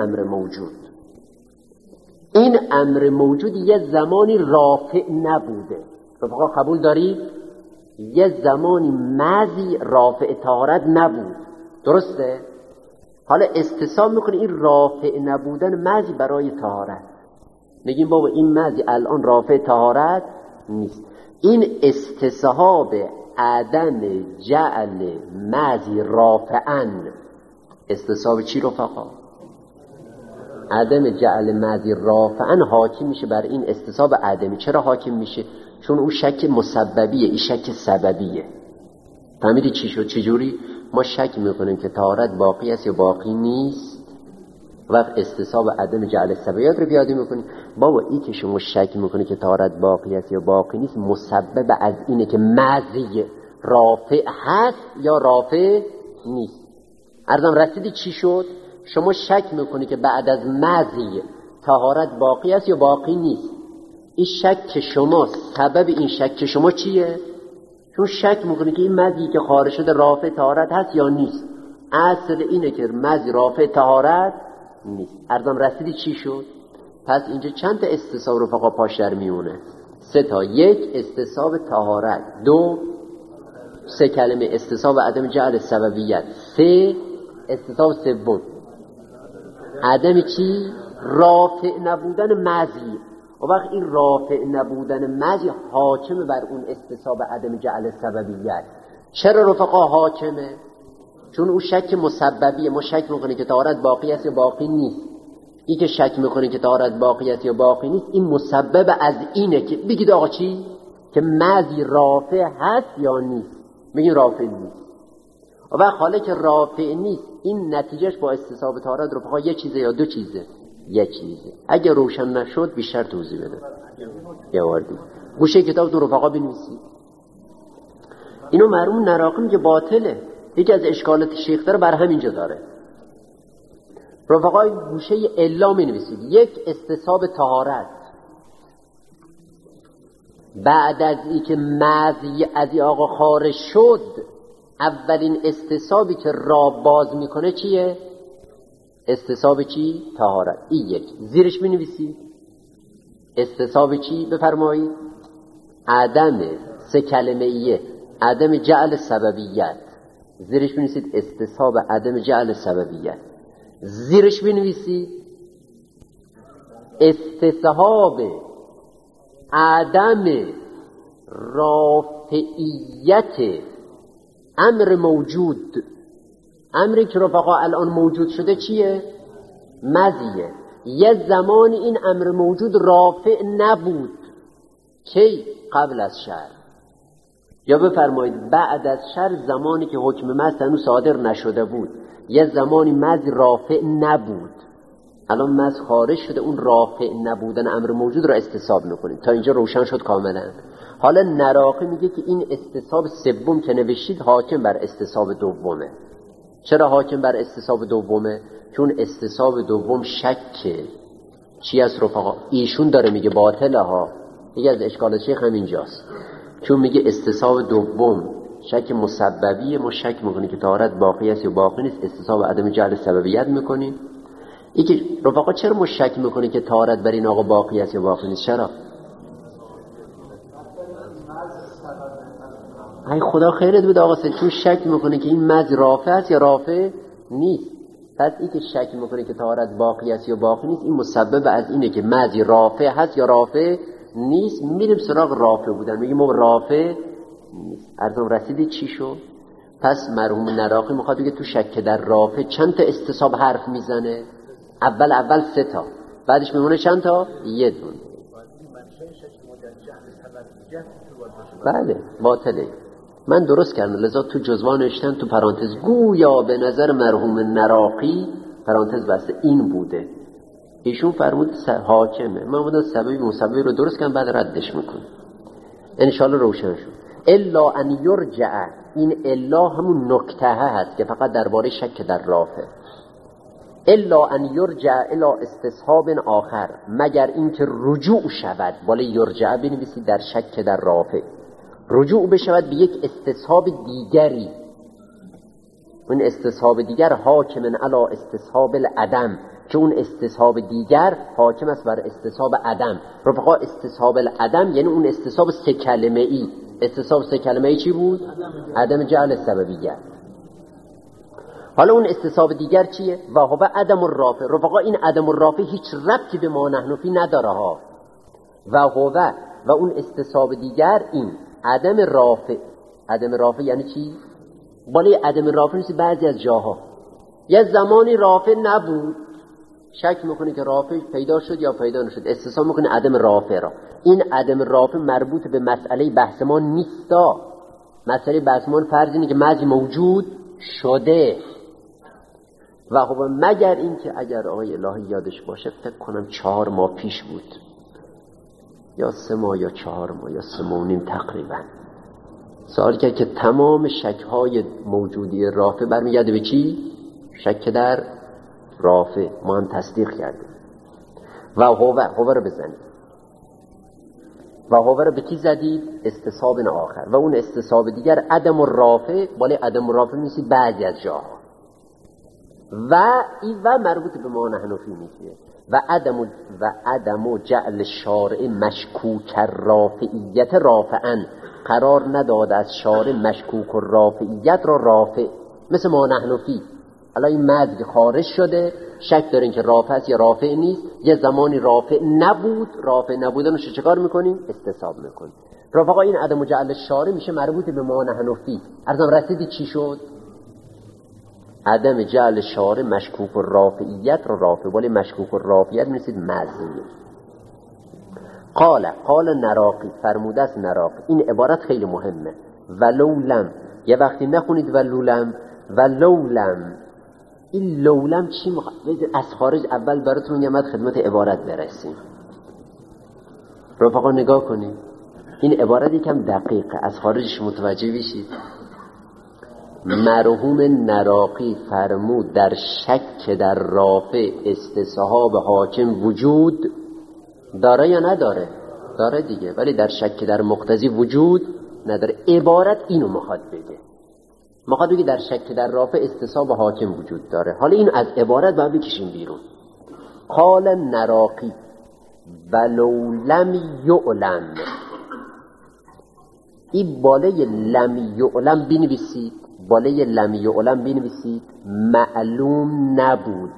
امر موجود یه زمانی رافع نبوده. رفقا قبول دارید؟ یه زمانی مزی رافع طهارت نبود، درسته؟ حالا استصحاب میکنه این رافع نبودن مزی برای طهارت. میگیم بابا این مزی الان رافع طهارت نیست. این استصحاب عدم جعل مزی رافعا، استصحاب چی رفقا؟ عدم جعل مزی رافعا حاکم میشه بر این استصحاب عدمی. چرا حاکم میشه؟ چون اون شک مسببیه، این شک سببیه. فهمیدی چی شد؟ چجوری؟ ما شک میکنیم که طهارت باقی است یا باقی نیست، وقت استصحاب عدم جعل سببیات رو پیاده میکنیم. بابا این که شما شک میکنی که طهارت باقی است یا باقی نیست، مسبب از اینه که مزی رافع هست یا رافع نیست. عرضم رسیدی چی شد؟ شما شک میکنی که بعد از مزی طهارت باقی است یا باقی نیست. این شک شما، سبب این شک شما چیه؟ چون شک میکنی که این مزی که خارج شده رافع طهارت هست یا نیست. اصل اینه که مزی رافع طهارت نیست. عرضم رسیدی چی شد؟ پس اینجا چند تا استصحاب رو فقط پاش در میونه؟ 3 تا. 1 استصحاب طهارت، 2 3 کلمه استصحاب عدم جعل سببیت، 3 استصحاب سوم عدم چی؟ رافع نبودن مزی. و وقت این رافع نبودن مزی حاکم بر اون استصحاب عدم جعل سببیت. چرا رفقا حاکمه؟ چون اون شک مسببیه. ما شک میکنیم که طهارت باقی است یا باقی نیست. این که شک میکنیم که طهارت باقی است یا باقی نیست، این مسبب از اینه که بگید آقا چی؟ که مزی رافع هست یا نیست؟ میگین رافع نیست. و وقت حالا که رافع نیست، این نتیجهش با استصحاب طهارت رفقا یه چیزه یا دو چیزه؟ یه چیزه. اگه روشن نشد بیشتر توضیح بده. یه واردی گوشه کتاب تو رفقا بنویسید. اینو مرحوم نراقی میگه باطله. یکی از اشکالات شیخ داره بر همینجا داره. رفقای گوشه الا مینویسید. یک استصحاب طهارت بعد از این که مزی از این آقا خارج شد، اولین استصحابی که را باز میکنه چیه؟ استصحاب چی؟ طهارت. این یک. زیرش بنویسید استصحاب چی؟ بفرمایید عدم سه کلمه ایه عدم جعل سببیت. زیرش بنویسید استصحاب عدم جعل سببیت. زیرش بنویسید استصحاب عدم رافعیت امر موجود. امری که رفقا الان موجود شده چیه؟ مزیه. یه زمانی این امر موجود رافع نبود. کی؟ قبل از شر. یا بفرمایید بعد از شر، زمانی که حکم مز هنوز صادر نشده بود. یه زمانی مز رافع نبود، الان مز خارج شده. اون رافع نبودن امر موجود را استصحاب میکنیم. تا اینجا روشن شد کاملا. حالا نراقی میگه که این استصحاب سوم که نوشید حاکم بر استصحاب دومه. چرا حاکم بر استصحاب دومه؟ چون استصحاب دوم شکه. چی از رفقا؟ ایشون داره میگه باطله ها. یکی از اشکالات شیخ همینجاست. چون میگه استصحاب دوم شک مسببیه، ما شک میکنیم که طهارت باقی است یا باقی نیست، استصحاب عدم جعل سببیت میکنیم. این که رفقا چرا ما شک میکنیم که طهارت بر این آقا باقی است یا باقی نیست؟ چرا؟ ای خدا خیرت بده آقا سید، چون شک میکنه که این مز رافع است یا رافع نیست. پس این که شک میکنه که طهارت باقی است یا باقی نیست، این مسبب از اینه که مزی رافع هست یا رافع نیست. میریم سراغ رافع بودن، میگیم ما رافع نیست. ارزم رسیدی چی شد؟ پس مرحوم نراقی میخواد بگه تو شک در رافع چند تا استصحاب حرف میزنه؟ اول 3 تا، بعدش میمونه چند تا؟ 1 دونه. بله باطله. من درست کردم، لذا تو جزوان نوشتم تو پرانتز گویا به نظر مرحوم نراقی پرانتز بسته این بوده. ایشون فرمود حاکمه. من بودم سببی مسببی رو درست کردم، بعد ردش میکنم انشالله روشن شد. الا ان یرجع، این الا همون نکته هست که فقط درباره شک در رافع. الا ان یرجع الی استصحاب آخر، مگر اینکه رجوع شود. ولی یرجع بنویسید در شک در رافع، رجوع بشود به یک استصحاب دیگری. اون استصحاب دیگر حاکم علی استصحاب العدم، که اون استصحاب دیگر حاکم است بر استصحاب عدم. رفقا استصحاب العدم یعنی اون استصحاب 3 کلمه ای. استصحاب 3 کلمه ای چی بود؟ عدم جعل سببیت. حالا اون استصحاب دیگر چیه؟ و هو عدم الرافع. رفقا این عدم الرافع هیچ ربطی به ما نحن فی نداره ها. و اون استصحاب دیگر این عدم رافع. عدم رافع یعنی چی؟ ولی عدم رافع نیست. بعضی از جاها یه زمانی رافع نبود، شک میکنه که رافع پیدا شد یا پیدا نشد، استصحاب میکنه عدم رافع را. این عدم رافع مربوط به مسئله بحث ما نیستا. مسئله بحث ما فرض اینه که مزی موجود شده. و خب مگر این که اگر آقای الهی یادش باشه، فکر کنم 4 ماه پیش بود، یا 3 ماه یا 4 ماه یا 3 ماه و نیم تقریبا، سوال کرد که تمام شک‌های موجودی رافع برمیگرده به چی؟ شک در رافع. ما هم تصدیق کردیم. و هو رو بزنید. و هو رو به کی زدید؟ استصحاب آخر. و اون استصحاب دیگر عدم الرافع، ولی عدم الرافع نیست بعضی از جاها. و این و مربوط به ما نحنفی میشه. و عدم جعل شارع مشکوک رافعیت رافعا، قرار نداد از شارع مشکوک رافعیت را رافع، مثل ما نحنفی. الان این مزد خارج شده، شک دارین که رافع است یا رافع نیست، یه زمانی رافع نبود، رافع نبودنش چه کار میکنیم؟ استصحاب میکنیم. رفقا این عدم جعل شارع میشه مربوط به ما نحن فیه. ارزم رسیدی چی شد؟ عدم جعل شارع مشکوک الرافعیت رو رافع، ولی مشکوک الرافعیت میرسید مزیه. قال نراقی، فرموده است نراقی. این عبارت خیلی مهمه. ولو لم، یه وقتی نخونید ولو لم. این لولم چی از خارج اول براتون یمد خدمت عبارت برسیم. رفقا نگاه کنید، این عبارت یکم دقیقه، از خارجش متوجه بشید. مرحوم نراقی فرمود در شک در رافع استصحاب حاکم وجود داره یا نداره؟ داره دیگه، ولی در شک در مقتضی وجود نداره. عبارت اینو میخواد بگه در شک در رافع استصحاب حاکم وجود داره. حالا این از عبارت باید بکشیم بیرون. قال نراقی ولو لم یعلم، این بالای لم یعلم بنویسید، بالای لم یعلم بنویسید معلوم نبود.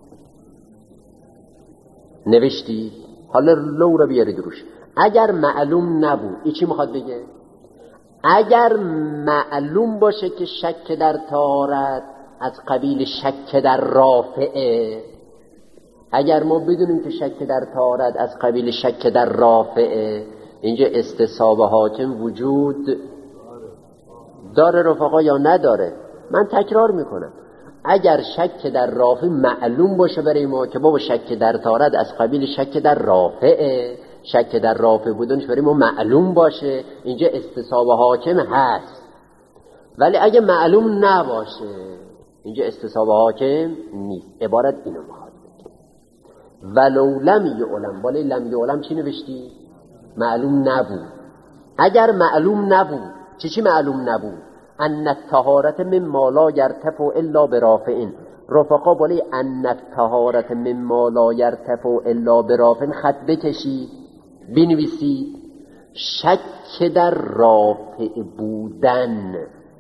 نوشتید؟ حالا لو رو بیارید روش. اگر معلوم نبود، این چی میخواد بگه؟ اگر معلوم باشه که شک در طهارت از قبیل شک در رافعه، اگر ما بدونیم که شک در طهارت از قبیل شک در رافعه، اینجا استصحاب حاکم وجود داره رفقا یا نداره؟ من تکرار میکنم، اگر شک در رافع معلوم باشه برای ما که بابا شک در طهارت از قبیل شک در رافعه، شک در رافع بودنش برای ما معلوم باشه، اینجا استصحاب حاکم هست. ولی اگه معلوم نباشه، اینجا استصحاب حاکم نیست. عبارت اینو میخواد بگه. ولو لم یعلم، بالای لم یعلم چی نوشتی؟ معلوم نبود. اگر معلوم نبود، چی معلوم نبود؟ ان الطهارت مما لا یرتفع الا برافع. رفقا بالای ان الطهارت مما لا یرتفع الا برافع خط بکشید، بنویسید شک در رافع بودن.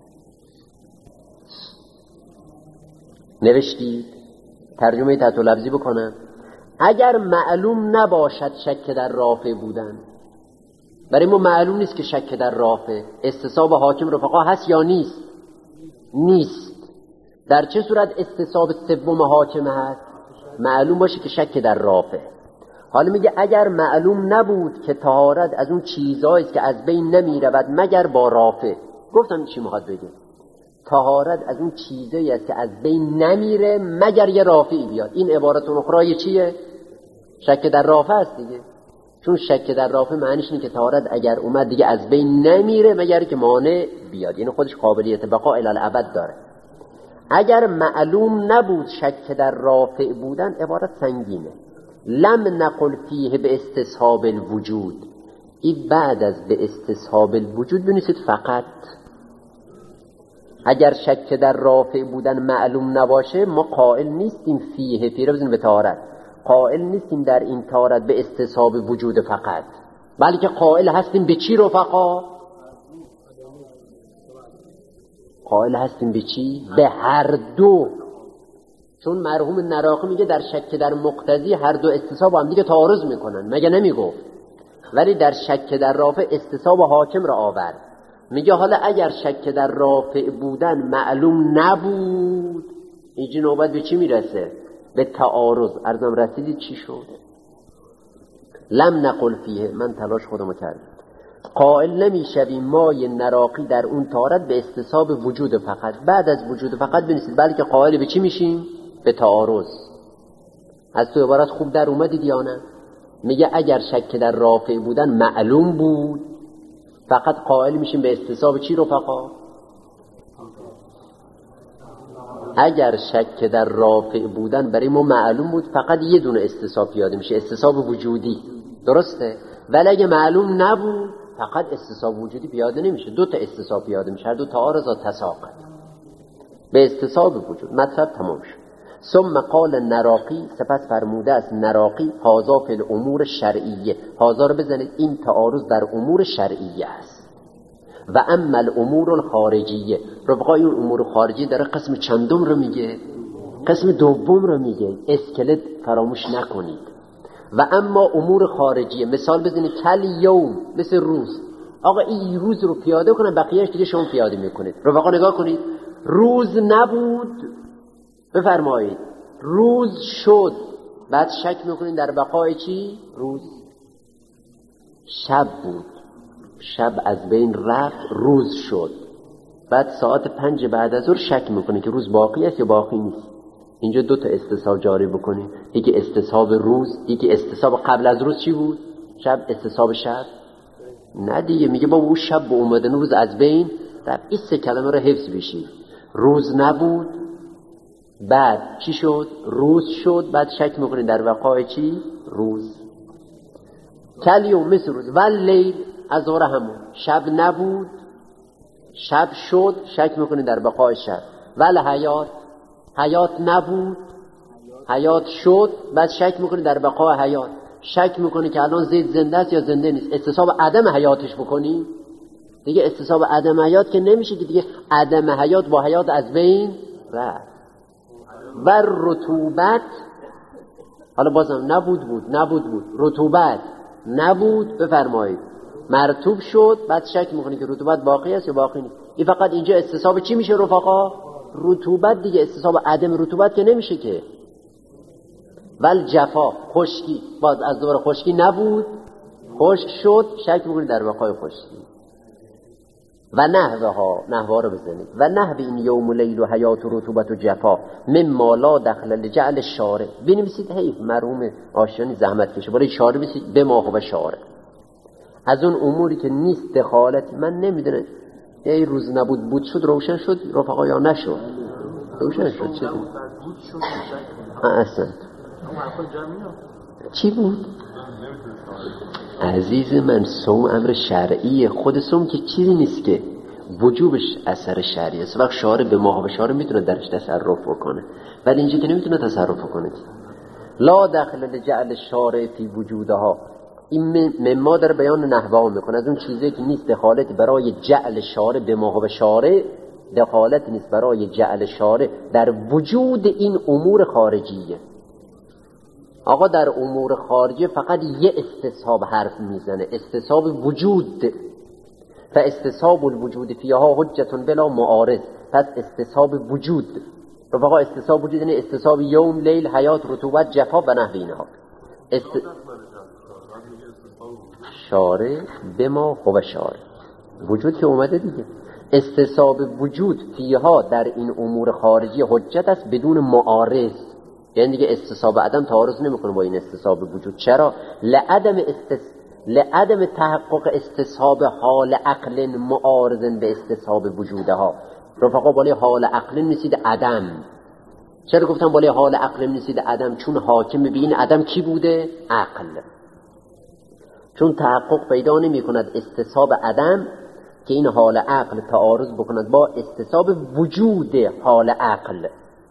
نوشتید؟ ترجمه تحت لفظی بکنم. اگر معلوم نباشد شک در رافع بودن، برای ما معلوم نیست که شک در رافع، استصحاب حاکم رفقا هست یا نیست؟ نیست. در چه صورت استصحاب سوم حاکم هست؟ معلوم باشه که شک در رافع. حالا میگه اگر معلوم نبود که طهارت از اون چیزایی است که از بین نمیرود مگر با رافع. گفتم چی میخواد بگه؟ طهارت از اون چیزایی است که از بین نمیره مگر یه رافعی بیاد. این عبارت اخرى چیه؟ شک در رافع است دیگه. چون شک در رافع معنیش اینه که طهارت اگر اومد دیگه از بین نمیره مگر که مانع بیاد، یعنی خودش قابلیت بقا الی الابد داره. اگر معلوم نبود شک در رافع بودن، عبارت سنگینه. لم نقل فیه به استصحاب الوجود، این بعد از به استصحاب الوجود بنویسید فقط. اگر شک در رافع بودن معلوم نباشه، ما قائل نیستیم فیه رو بزنیم به طهارت، قائل نیستیم در این طهارت به استصحاب وجود فقط، بلکه قائل هستیم به چی رفقا؟ قائل هستیم به چی؟ به هر دو. چون مرحوم نراقی میگه در شک در مقتضی هر دو استصحاب هم دیگه تعارض میکنن، مگه نمیگفت؟ ولی در شک در رافع استصحاب حاکم را آورد. میگه حالا اگر شک در رافع بودن معلوم نبود، اینجا نوبت به چی میرسه؟ به تعارض. ارزم رسیدید چی شد؟ لم نقل فیه، من تلاش خودمو کردم، قائل نمیشویم مای نراقی در اون طهارت به استصحاب وجود فقط. بعد از وجود فقط بنویسید، بلکه قائل به چی میشیم؟ به تعارض. از تو عبارت خوب در اومدید یا نه؟ میگه اگر شک در رافع بودن معلوم بود، فقط قائل میشیم به استصحاب چی رفقا؟ اگر شک در رافع بودن برای ما معلوم بود، فقط یه دونه استصحاب پیاده میشه، استصحاب وجودی. درسته؟ ولی اگه معلوم نبود، فقط استصحاب وجودی پیاده نمیشه، دو تا استصحاب پیاده میشه، هر دو تعارض و تساقط به استصحاب وجود. مطلب تمام شد. ثم قال نراقی، سپس فرموده است نراقی هذا فی الامور شرعیه، هذا رو بزنید، این تعارض در امور شرعیه است. و اما الامور الخارجیه، رفقای اون امور خارجی در قسم چندم رو میگه؟ قسم دوم رو میگه اسکلت فراموش نکنید. و اما امور خارجیه، مثال بزنید کل یوم، مثل روز. آقا این روز رو پیاده کنن، بقیهش دیگه شما پیاده میکنید. رفقا نگاه کنید، روز نبود، بفرمایید روز شد، بعد شک میکنید در بقای چی؟ روز. شب بود، شب از بین رفت، روز شد، بعد ساعت 5 بعد از ظهر شک میکنید که روز باقی است یا باقی نیست. اینجا 2 تا استصحاب جاری بکنید، یکی استصحاب روز، یکی استصحاب قبل از روز چی بود؟ شب. استصحاب شب نه دیگه، میگه با اون شب با اومدن روز از بین رفت. این 3 کلمه رو حفظ بشید. روز نبود، بعد چی شد؟ روز شد، بعد شک میکنید در وقای چی؟ روز. کلیوم مثل روز. و لیل از ظهر همون. شب نبود، شب شد، شک میکنید در بقای شب. ول حیات، حیات نبود، حیات شد، بعد شک میکنید در بقای حیات. شک میکنید که الان زید زنده است یا زنده نیست، استصحاب عدم حیاتش بکنی دیگه. استصحاب عدم حیات که نمیشه که دیگه، عدم حیات با حیات از بین رفت. و رطوبت، حالا بازم نبود بود، نبود بود، رطوبت نبود، بفرمایید مرطوب شد، بعد شک میکنید که رطوبت باقی است یا باقی نیست. این فقط اینجا استصحاب چی میشه رفقا؟ رطوبت دیگه، استصحاب عدم رطوبت که نمیشه که. ول جفا، خشکی، باز از دوباره خشکی نبود، خشک شد، شک میکنید در بقای خشکی. و نحوه رو بزنید. و نحو این یوم و لیل و حیات و رطوبت و جفا مما لا دخل لجعل شارع. بنویسید حیف مرحوم آشیانی زحمت کشه، برای شارع بنویسید بما هو شارع. از اون اموری که نیست دخالت. من نمیدونم یه روز نبود بود شد، روشن شد رفقا یا نشد؟ روشن شد. چه بود؟ اصلا چی بود؟ عزیز من، صوم امر شرعیه. خود صوم که چیزی نیست که وجوبش اثر شرعی است. وقت شارع به ما و شارع میتونه درش تصرف بکنه، ولی اینجا که نمیتونه تصرف بکنه. لا دخل لجعل شارع فی وجودها. این مما در بیان نحوه میکنه، از اون چیزی که نیست دخالتی برای جعل شارع به ما و شارع، دخالت نیست برای جعل شارع در وجود این امور خارجیه. آقا در امور خارجی فقط یه استصحاب حرف میزنه، استصحاب وجود. فاستصحاب الوجود فیها حجت بلا معارض. پس استصحاب وجود رفقا، استصحاب وجود یعنی استصحاب یوم، لیل، حیات، رطوبت، جفا و نحو اینها. شارع بما هو شارع، وجود که اومده دیگه. استصحاب وجود فیها در این امور خارجی حجت است بدون معارض، یعنی دیگه استصحاب عدم تعارض نمیکنه با این استصحاب وجود. چرا؟ لعدم تحقق استصحاب حال عقل معارض به استصحاب وجودها. رفقا بالای حال عقل نیستید عدم. چرا گفتم بالای حال عقل نیستید عدم؟ چون حاکم به این عدم کی بوده؟ عقل. چون تحقق پیدا نمی کند استصحاب عدم که این حال عقل تعارض بکند با استصحاب وجود حال عقل.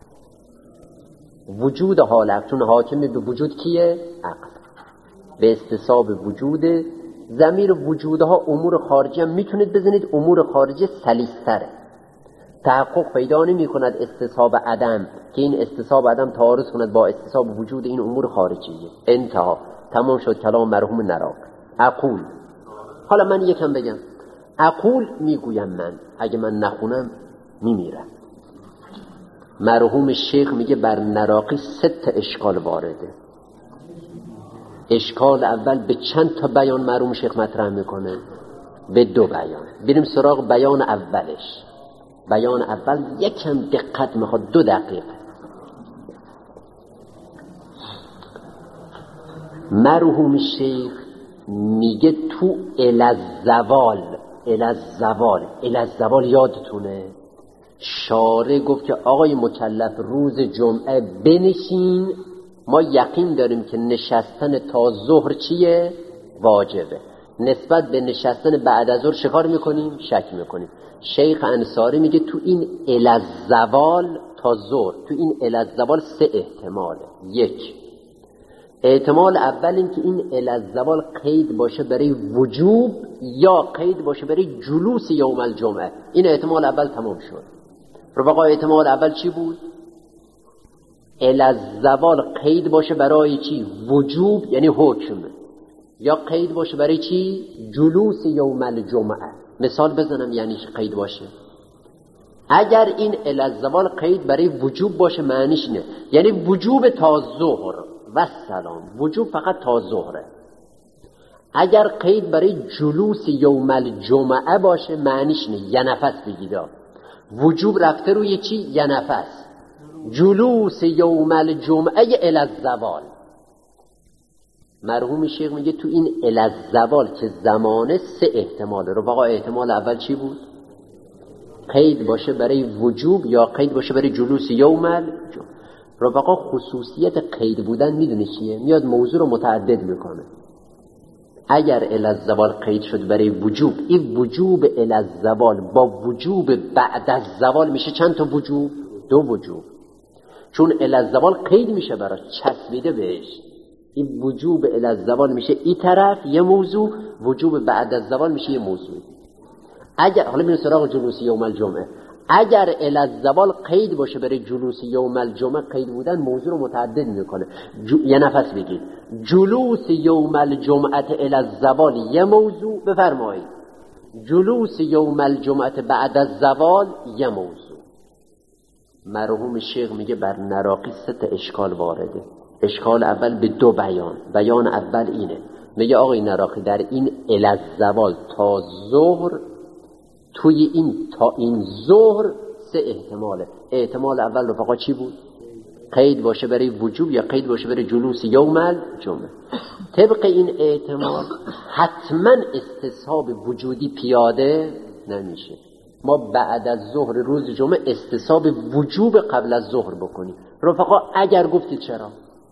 وجود حال عقل، چون حاکم به وجود کیه؟ عقل. به استصحاب وجود. ضمیر وجودها امور خارجی هم میتونید بزنید، امور خارجی سلیس‌تره. تحقق پیدا نمی کند استصحاب عدم که این استصحاب عدم تعارض کند با استصحاب وجود این امور خارجیه. انتها، تمام شد کلام مرحوم نراق. اقول، حالا من یکم بگم. اقول میگویم من، اگه من نخونم میمیرم. مرحوم شیخ میگه بر نراقی 3 اشکال وارده. اشکال اول به چند تا بیان مرحوم شیخ مطرح میکنه؟ به 2 بیان. بریم سراغ بیان اولش. بیان اول یکم دقت میخواد، 2 دقیقه. مرحوم شیخ میگه تو الازوال یادتونه شارع گفت که آقای مکلف روز جمعه بنشین، ما یقین داریم که نشستن تا ظهر چیه؟ واجبه. نسبت به نشستن بعد از ظهر شکار میکنیم؟ شک میکنیم. شیخ انصاری میگه تو این الازوال تا ظهر، تو این الازوال 3 احتماله. 1 احتمال اول این که این الازوال قید باشه برای وجوب یا قید باشه برای جلوس یوم الجمعه. این احتمال اول تمام شد. رفقا احتمال اول چی بود؟ الازوال قید باشه برای چی؟ وجوب یعنی حکم، یا قید باشه برای چی؟ جلوس یوم الجمعه. مثال بزنم یعنی قید باشه. اگر این الازوال قید برای وجوب باشه معنیش اینه یعنی وجوب تا ظهر و سلام، وجوب فقط تا ظهره. اگر قید برای جلوس یوم الجمعه باشه معنیش اینه یه نفس بگیدا، وجوب رفته روی چی؟ یه نفس. جلوس یوم الجمعه الازوال. مرحوم شیخ میگه تو این الازوال که زمانه 3 احتماله. رفقا احتمال اول چی بود؟ قید باشه برای وجوب یا قید باشه برای جلوس یوم الجمعه. رفقا خصوصیت قید بودن میدونی چیه؟ میاد موضوع رو متعدد میکنه. اگر الازوال قید شد برای وجوب، این وجوب الازوال با وجوب بعد از زوال میشه چند تا وجوب؟ 2 وجوب. چون الازوال قید میشه برای چسبیده بهش، این وجوب الازوال میشه این طرف یه موضوع، وجوب بعد از زوال میشه یه موضوع. اگر حالا میریم سراغ جلوس یوم الجمعه، اگر الازوال قید باشه برای جلوس یوم الجمعه، قید بودن موضوع رو متعدد میکنه. یه نفس بگید جلوس یوم الجمعه الازوال یه موضوع، بفرمایید جلوس یوم الجمعه بعد از زوال یه موضوع. مرحوم شیخ میگه بر نراقی 3 اشکال وارده. اشکال اول به 2 بیان. بیان اول اینه، میگه آقای نراقی در این الازوال تا ظهر، توی این تا این ظهر 3 احتماله. احتمال اول رفقا چی بود؟ قید باشه برای وجوب یا قید باشه برای جلوس یوم الجمعه. طبق این احتمال حتما استصحاب وجودی پیاده نمیشه. ما بعد از ظهر روز جمعه استصحاب وجوب قبل از ظهر بکنیم. رفقا اگر گفتید چرا؟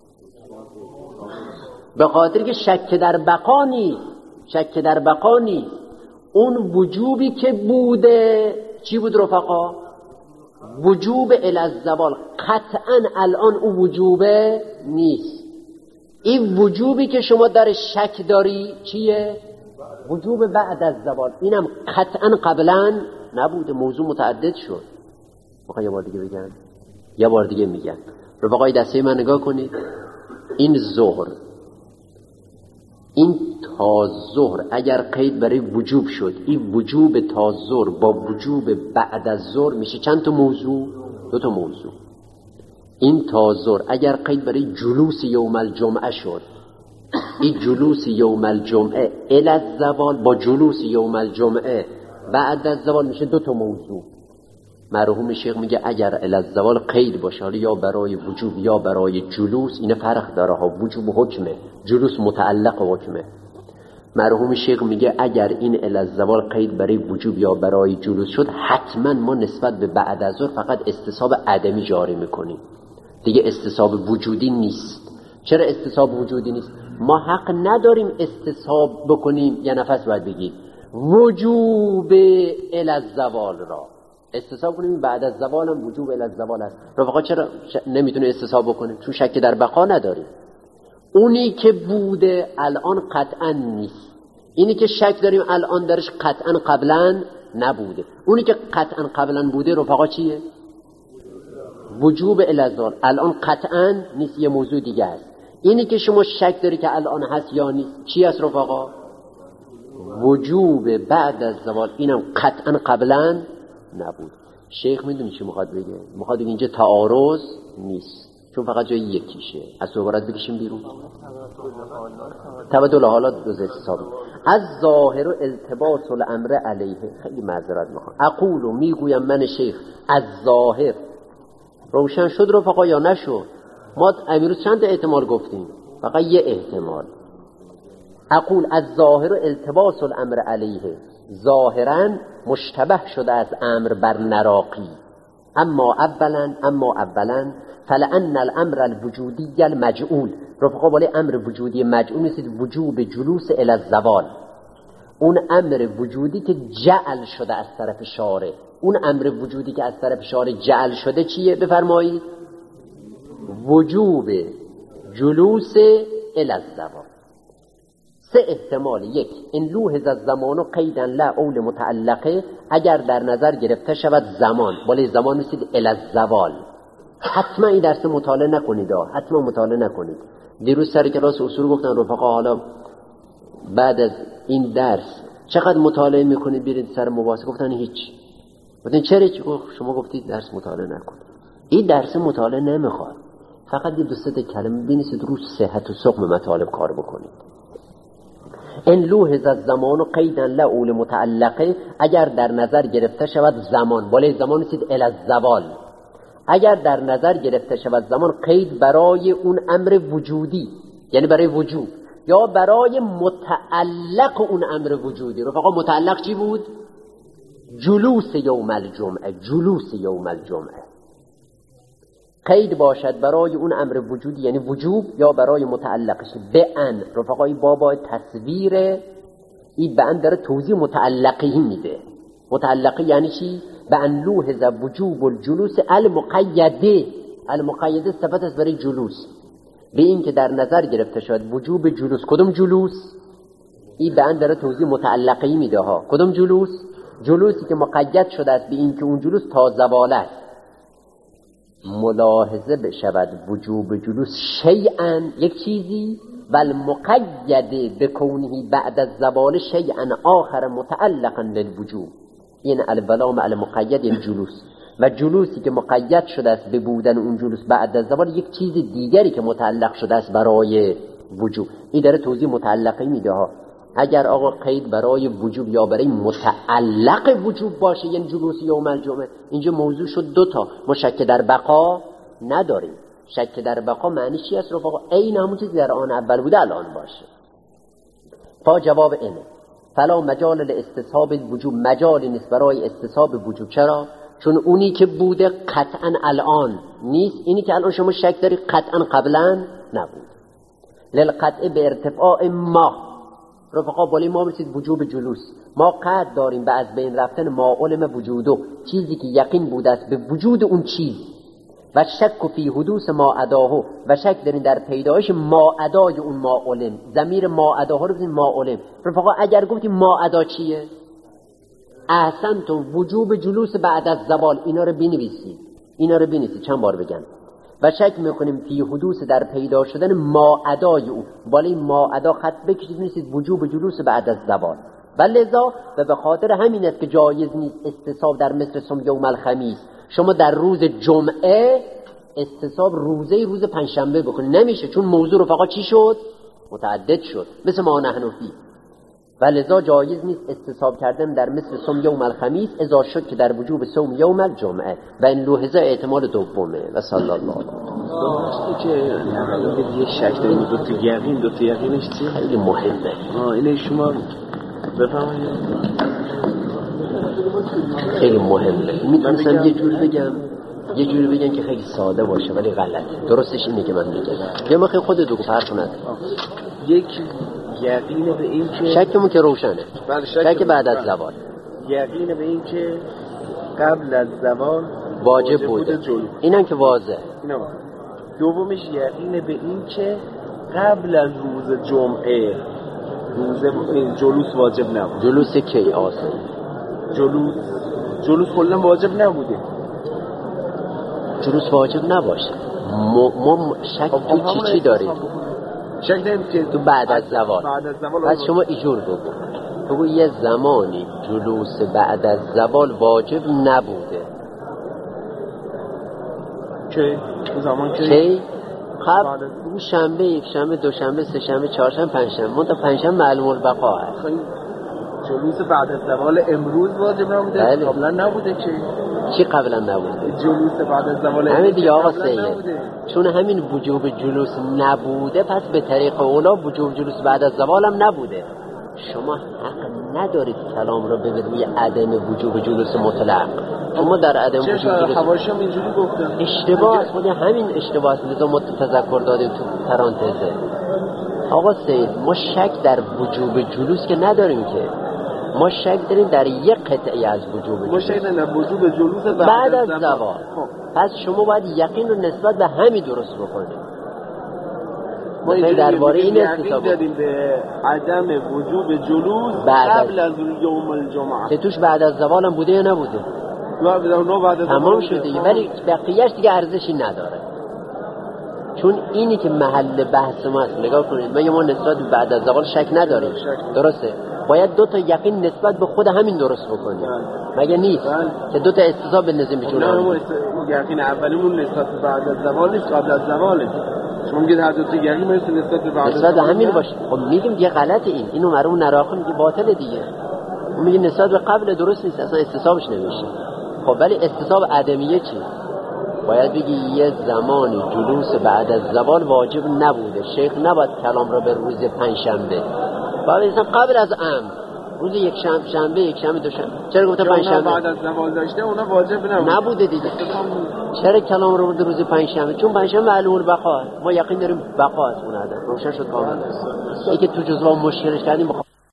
به خاطر که شک در بقا نیست. شک در بقا نیست. اون وجوبی که بوده چی بود رفقا؟ وجوب الازوال. قطعا الان اون وجوبه نیست. این وجوبی که شما در شک داری چیه؟ وجوب بعد از زوال. اینم قطعا قبلا نبوده. موضوع متعدد شد. بخواه یه بار دیگه بگم، یه بار دیگه میگم. رفقای دسته من نگاه کنید. این ظهر، این تا ظهر اگر قید برای وجوب شد، این وجوب تا ظهر با وجوب بعد از ظهر میشه چند تا موضوع؟ 2 تا موضوع. این تا ظهر اگر قید برای جلوس یوم الجمعه شد، این جلوس یوم الجمعه الازوال با جلوس یوم الجمعه بعد از زوال میشه 2 تا موضوع. مرحوم شیخ میگه اگر الازوال قید باشه، حالا یا برای وجوب یا برای جلوس، این فرق داره ها. وجوب حکمه، جلوس متعلق حکمه. مرحوم شیخ میگه اگر این الازوال قید برای وجوب یا برای جلوس شد، حتما ما نسبت به بعد از ظهر فقط استصحاب عدمی جاری میکنیم، دیگه استصحاب وجودی نیست. چرا استصحاب وجودی نیست؟ ما حق نداریم استصحاب بکنیم. یه نفس باید بگید وجوب الازوال را استصحاب کنیم، بعد از زوال هم وجوب الازوال هست. رفقا چرا نمیتونه استصحاب بکنیم؟ چون شک در بقا نداریم. اونی که بوده الان قطعا نیست، اینی که شک داریم الان درش قطعا قبلا نبوده. اونی که قطعا قبلا بوده رفقا چیه؟ وجوب الازوال. الان قطعا نیست، یه موضوع دیگه است. اینی که شما شک داری که الان هست یا نیست چی است رفقا؟ وجوب بعد از زوال. اینم قطعا قبلا نبود. شیخ میدونی چی میخواد بگه؟ میخواد بگه اینجا تعارض نیست، چون فقط جای یکیشه. از عبارت بکشیم بیرون. تبدل حالات 2 حسابی. از ظاهر و التباس الامر علیه. خیلی معذرت میخوام. اقول میگویم من شیخ از ظاهر. روشن شد رفقا یا نشد؟ ما امروز چند احتمال گفتیم؟ فقط یه احتمال. اقول از ظاهر و التباس الامر علیه. ظاهرا مشتبه شده از امر بر نراقی. اما اولا فلان الامر الوجودی المجعول. رفقا ولی امر وجودی مجعول نیست، وجوب جلوس الی الزوال. اون امر وجودی که جعل شده از طرف شارع، اون امر وجودی که از طرف شارع جعل شده چیه؟ بفرمایید وجوب جلوس الی الزوال. 3 احتمال. 1 این لوحظ الزمان قیدا لا اول متعلقه، اگر در نظر گرفته شود زمان، ولی زمان میسید الی الزوال. حتما این درس مطالعه نکنید، حتما مطالعه نکنید. دیروز سر کلاس اصول گفتن رفقا حالا بعد از این درس چقدر مطالعه میکنید برید سر مباحثه؟ گفتن هیچ. گفتن چرا؟ شما گفتید درس مطالعه نکنید. این درس مطالعه نمیخواد، فقط یه دو سه کلمه بنویسید رو صحت و سقم مطالب کار بکنید. ان لوحظ الزمان قیدا لعول متعلقه، اگر در نظر گرفته شود زمان، بالای زمان نسید الی الزوال، اگر در نظر گرفته شود زمان قید برای اون امر وجودی، یعنی برای وجود، یا برای متعلق اون امر وجودی. رفقا متعلق چی بود؟ جلوس یوم الجمعه، جلوس یوم الجمعه. قید باشد برای اون امر وجودی یعنی وجوب، یا برای متعلقش. به ان رفقای بابا تصویر این به ان داره توضیح متعلقی میده. متعلقی یعنی چی؟ به ان لوحظ وجوب الجلوس المقیده. المقیده صفت است برای جلوس، به این که در نظر گرفته شد وجوب جلوس. کدوم جلوس؟ این به ان داره توضیح متعلقی میده ها. کدوم جلوس؟ جلوسی که مقید شده است به این که اون جلوس تا زوال است. ملاحظه بشود وجوب جلوس شیئا، یک چیزی، بل مقید بکونه بعد از زوال شیئا آخر متعلقا للوجوب. این البلام المقید یعنی جلوس، و جلوسی که مقید شده است به بودن اون جلوس بعد از زوال یک چیز دیگری که متعلق شده است برای وجوب. این داره توضیح متعلقی میده ها. اگر آقا قید برای وجوب یا برای متعلق وجوب باشه یعنی جلوس یوم الجمعه، اینجا موضوع شد دوتا. ما شک در بقا نداریم. شک در بقا معنی چی است رفقا؟ این همون چیزی در آن اول بوده الان باشه. تا جواب اینه فلا مجال لاستصحاب الوجوب، مجالی نیست برای استصحاب وجوب. چرا؟ چون اونی که بوده قطعا الان نیست، اینی که الان شما شک داری قطعا قبلا نبود. للقطع به ارتفاع ما. رفقا بالای ما برسید وجوب جلوس، ما قطع داریم به از بین رفتن ما علم وجودو، چیزی که یقین بوده است به وجود اون چیز، و شک فی حدوث ما اداهو، و شک داریم در پیدایش ما ادای اون ما علم. ضمیر ما اداها رو بزنید ما علم. رفقا اگر گفتیم ما ادا چیه؟ احسنتم، وجوب جلوس بعد از زوال. اینا رو بنویسید، اینا رو بنویسید چند بار بگم. و شک میکنیم فی حدوث در پیدا شدن ما ادای او، بالای ما ادا خط بکشید بنویسید وجوب جلوس بعد از زوال. ولذا و به خاطر همین است که جایز نیست استصحاب در مثل صوم یوم الخمیس. شما در روز جمعه استصحاب روز پنجشنبه بکنید نمیشه، چون موضوع رفقا چی شد؟ متعدد شد، مثل ما نحن فی. ولذا جایز نیست استصحاب کردن در مثل صوم یوم الخمیس اذا شد که در وجوب صوم یوم الجمعه. و این لوحظه احتمال دومه. و صلی الله علیه که یه شک داریم دو تا یقینش چیه؟ خیلی مهمه. اینه شما بفهمید. خیلی مهمه. میتونستم یه جوری بگم که خیلی ساده باشه ولی غلطه. درستش اینه که من میگم. یا ما خیلی خود دو حرف نداره. یک یقین به این که شکمون که روشنه. شک بعد از زوال. یقین به این که قبل از زوال واجب بوده. اینم که واضحه. دومش یقین به این که قبل از روز جمعه جلوس واجب نبود. جلوس کی آسان؟ جلوس کلا واجب نبوده. جلوس واجب نباشه. ما شک تو چی داریم؟ شک داریم که تو بعد از زوال. پس شما ایجور بگو یه زمانی جلوس بعد از زوال واجب نبوده. که زمان که قبل شنبه، یک شنبه، دو شنبه، سه شنبه، چهار شنبه، پنج شنبه. منتها پنج شنبه معلوم البقا هست. جلوس بعد از زوال امروز واجب نبوده. بله. قبلا نبوده که چی قبلا نبوده؟ جلوس بعد از زوال همین دیگه آقا سید. چون همین وجوب جلوس نبوده پس به طریق اولا وجوب جلوس بعد از زوال هم نبوده. شما حق ندارید کلام رو ببرید روی عدم وجوب جلوس مطلق. شما در عدم وجوب جلوس حواشی‌ها اینجوری گفتن اشتباه است. خود همین اشتباه است. لذا ما تذکر دادیم تو پرانتزه. آقا سید ما شک در وجوب جلوس که نداریم که، ما شک داریم در یک قطعی از وجوب جلوس. ما شک داریم در وجوب جلوس بعد از زوال. پس شما باید یقین رو نسبت به همین درست بکنید. ما درباره این یقین داریم به عدم وجوب جلوس قبل از یوم الجمعه. که توش بعد از زوال هم بوده یا نبوده؟ تمام شده دیگه، ولی بقیهش دیگه ارزشی نداره. چون اینی که محل بحث ما است. نگاه کنید، ما نسبت بعد از زوال شک نداریم، درسته؟ باید دو تا یقین نسبت به خود همین درست بکنیم، مگه نیست؟ که دو تا استصحاب بندازیم به جون هم. یقین اولیمون نسبت به بعد از زوال نیست، قبل از زواله. چون میگید هر دو تا یقین مثل نسبت به بعد از زوال همین باشه. خب میگیم دیگه غلطه اینو مرمون نراخه میگه باطله دیگه. میگه نسبت به قبل درست نیست، اصلا استصحابش نمیشه. خب ولی استصحاب عدمیه چی؟ باید بگی یه زمانی جلوس بعد از زوال واجب نبوده، شیخ نباید کلام را به روز پنجشنبه، باید مثلا قبل از روز یک شنبه، یک شنبه، دوشنبه. چرا گفته پنجشنبه؟ بعد از زوال داشته اونا واجب نبوده دیگه. چرا کلام رو برده روز پنجشنبه؟ چون پنجشنبه معلوم البقاء، ما یقین داریم بقاء است. اون عدد روشن شد کاملا. این که تو جزوه مشکلش کردیم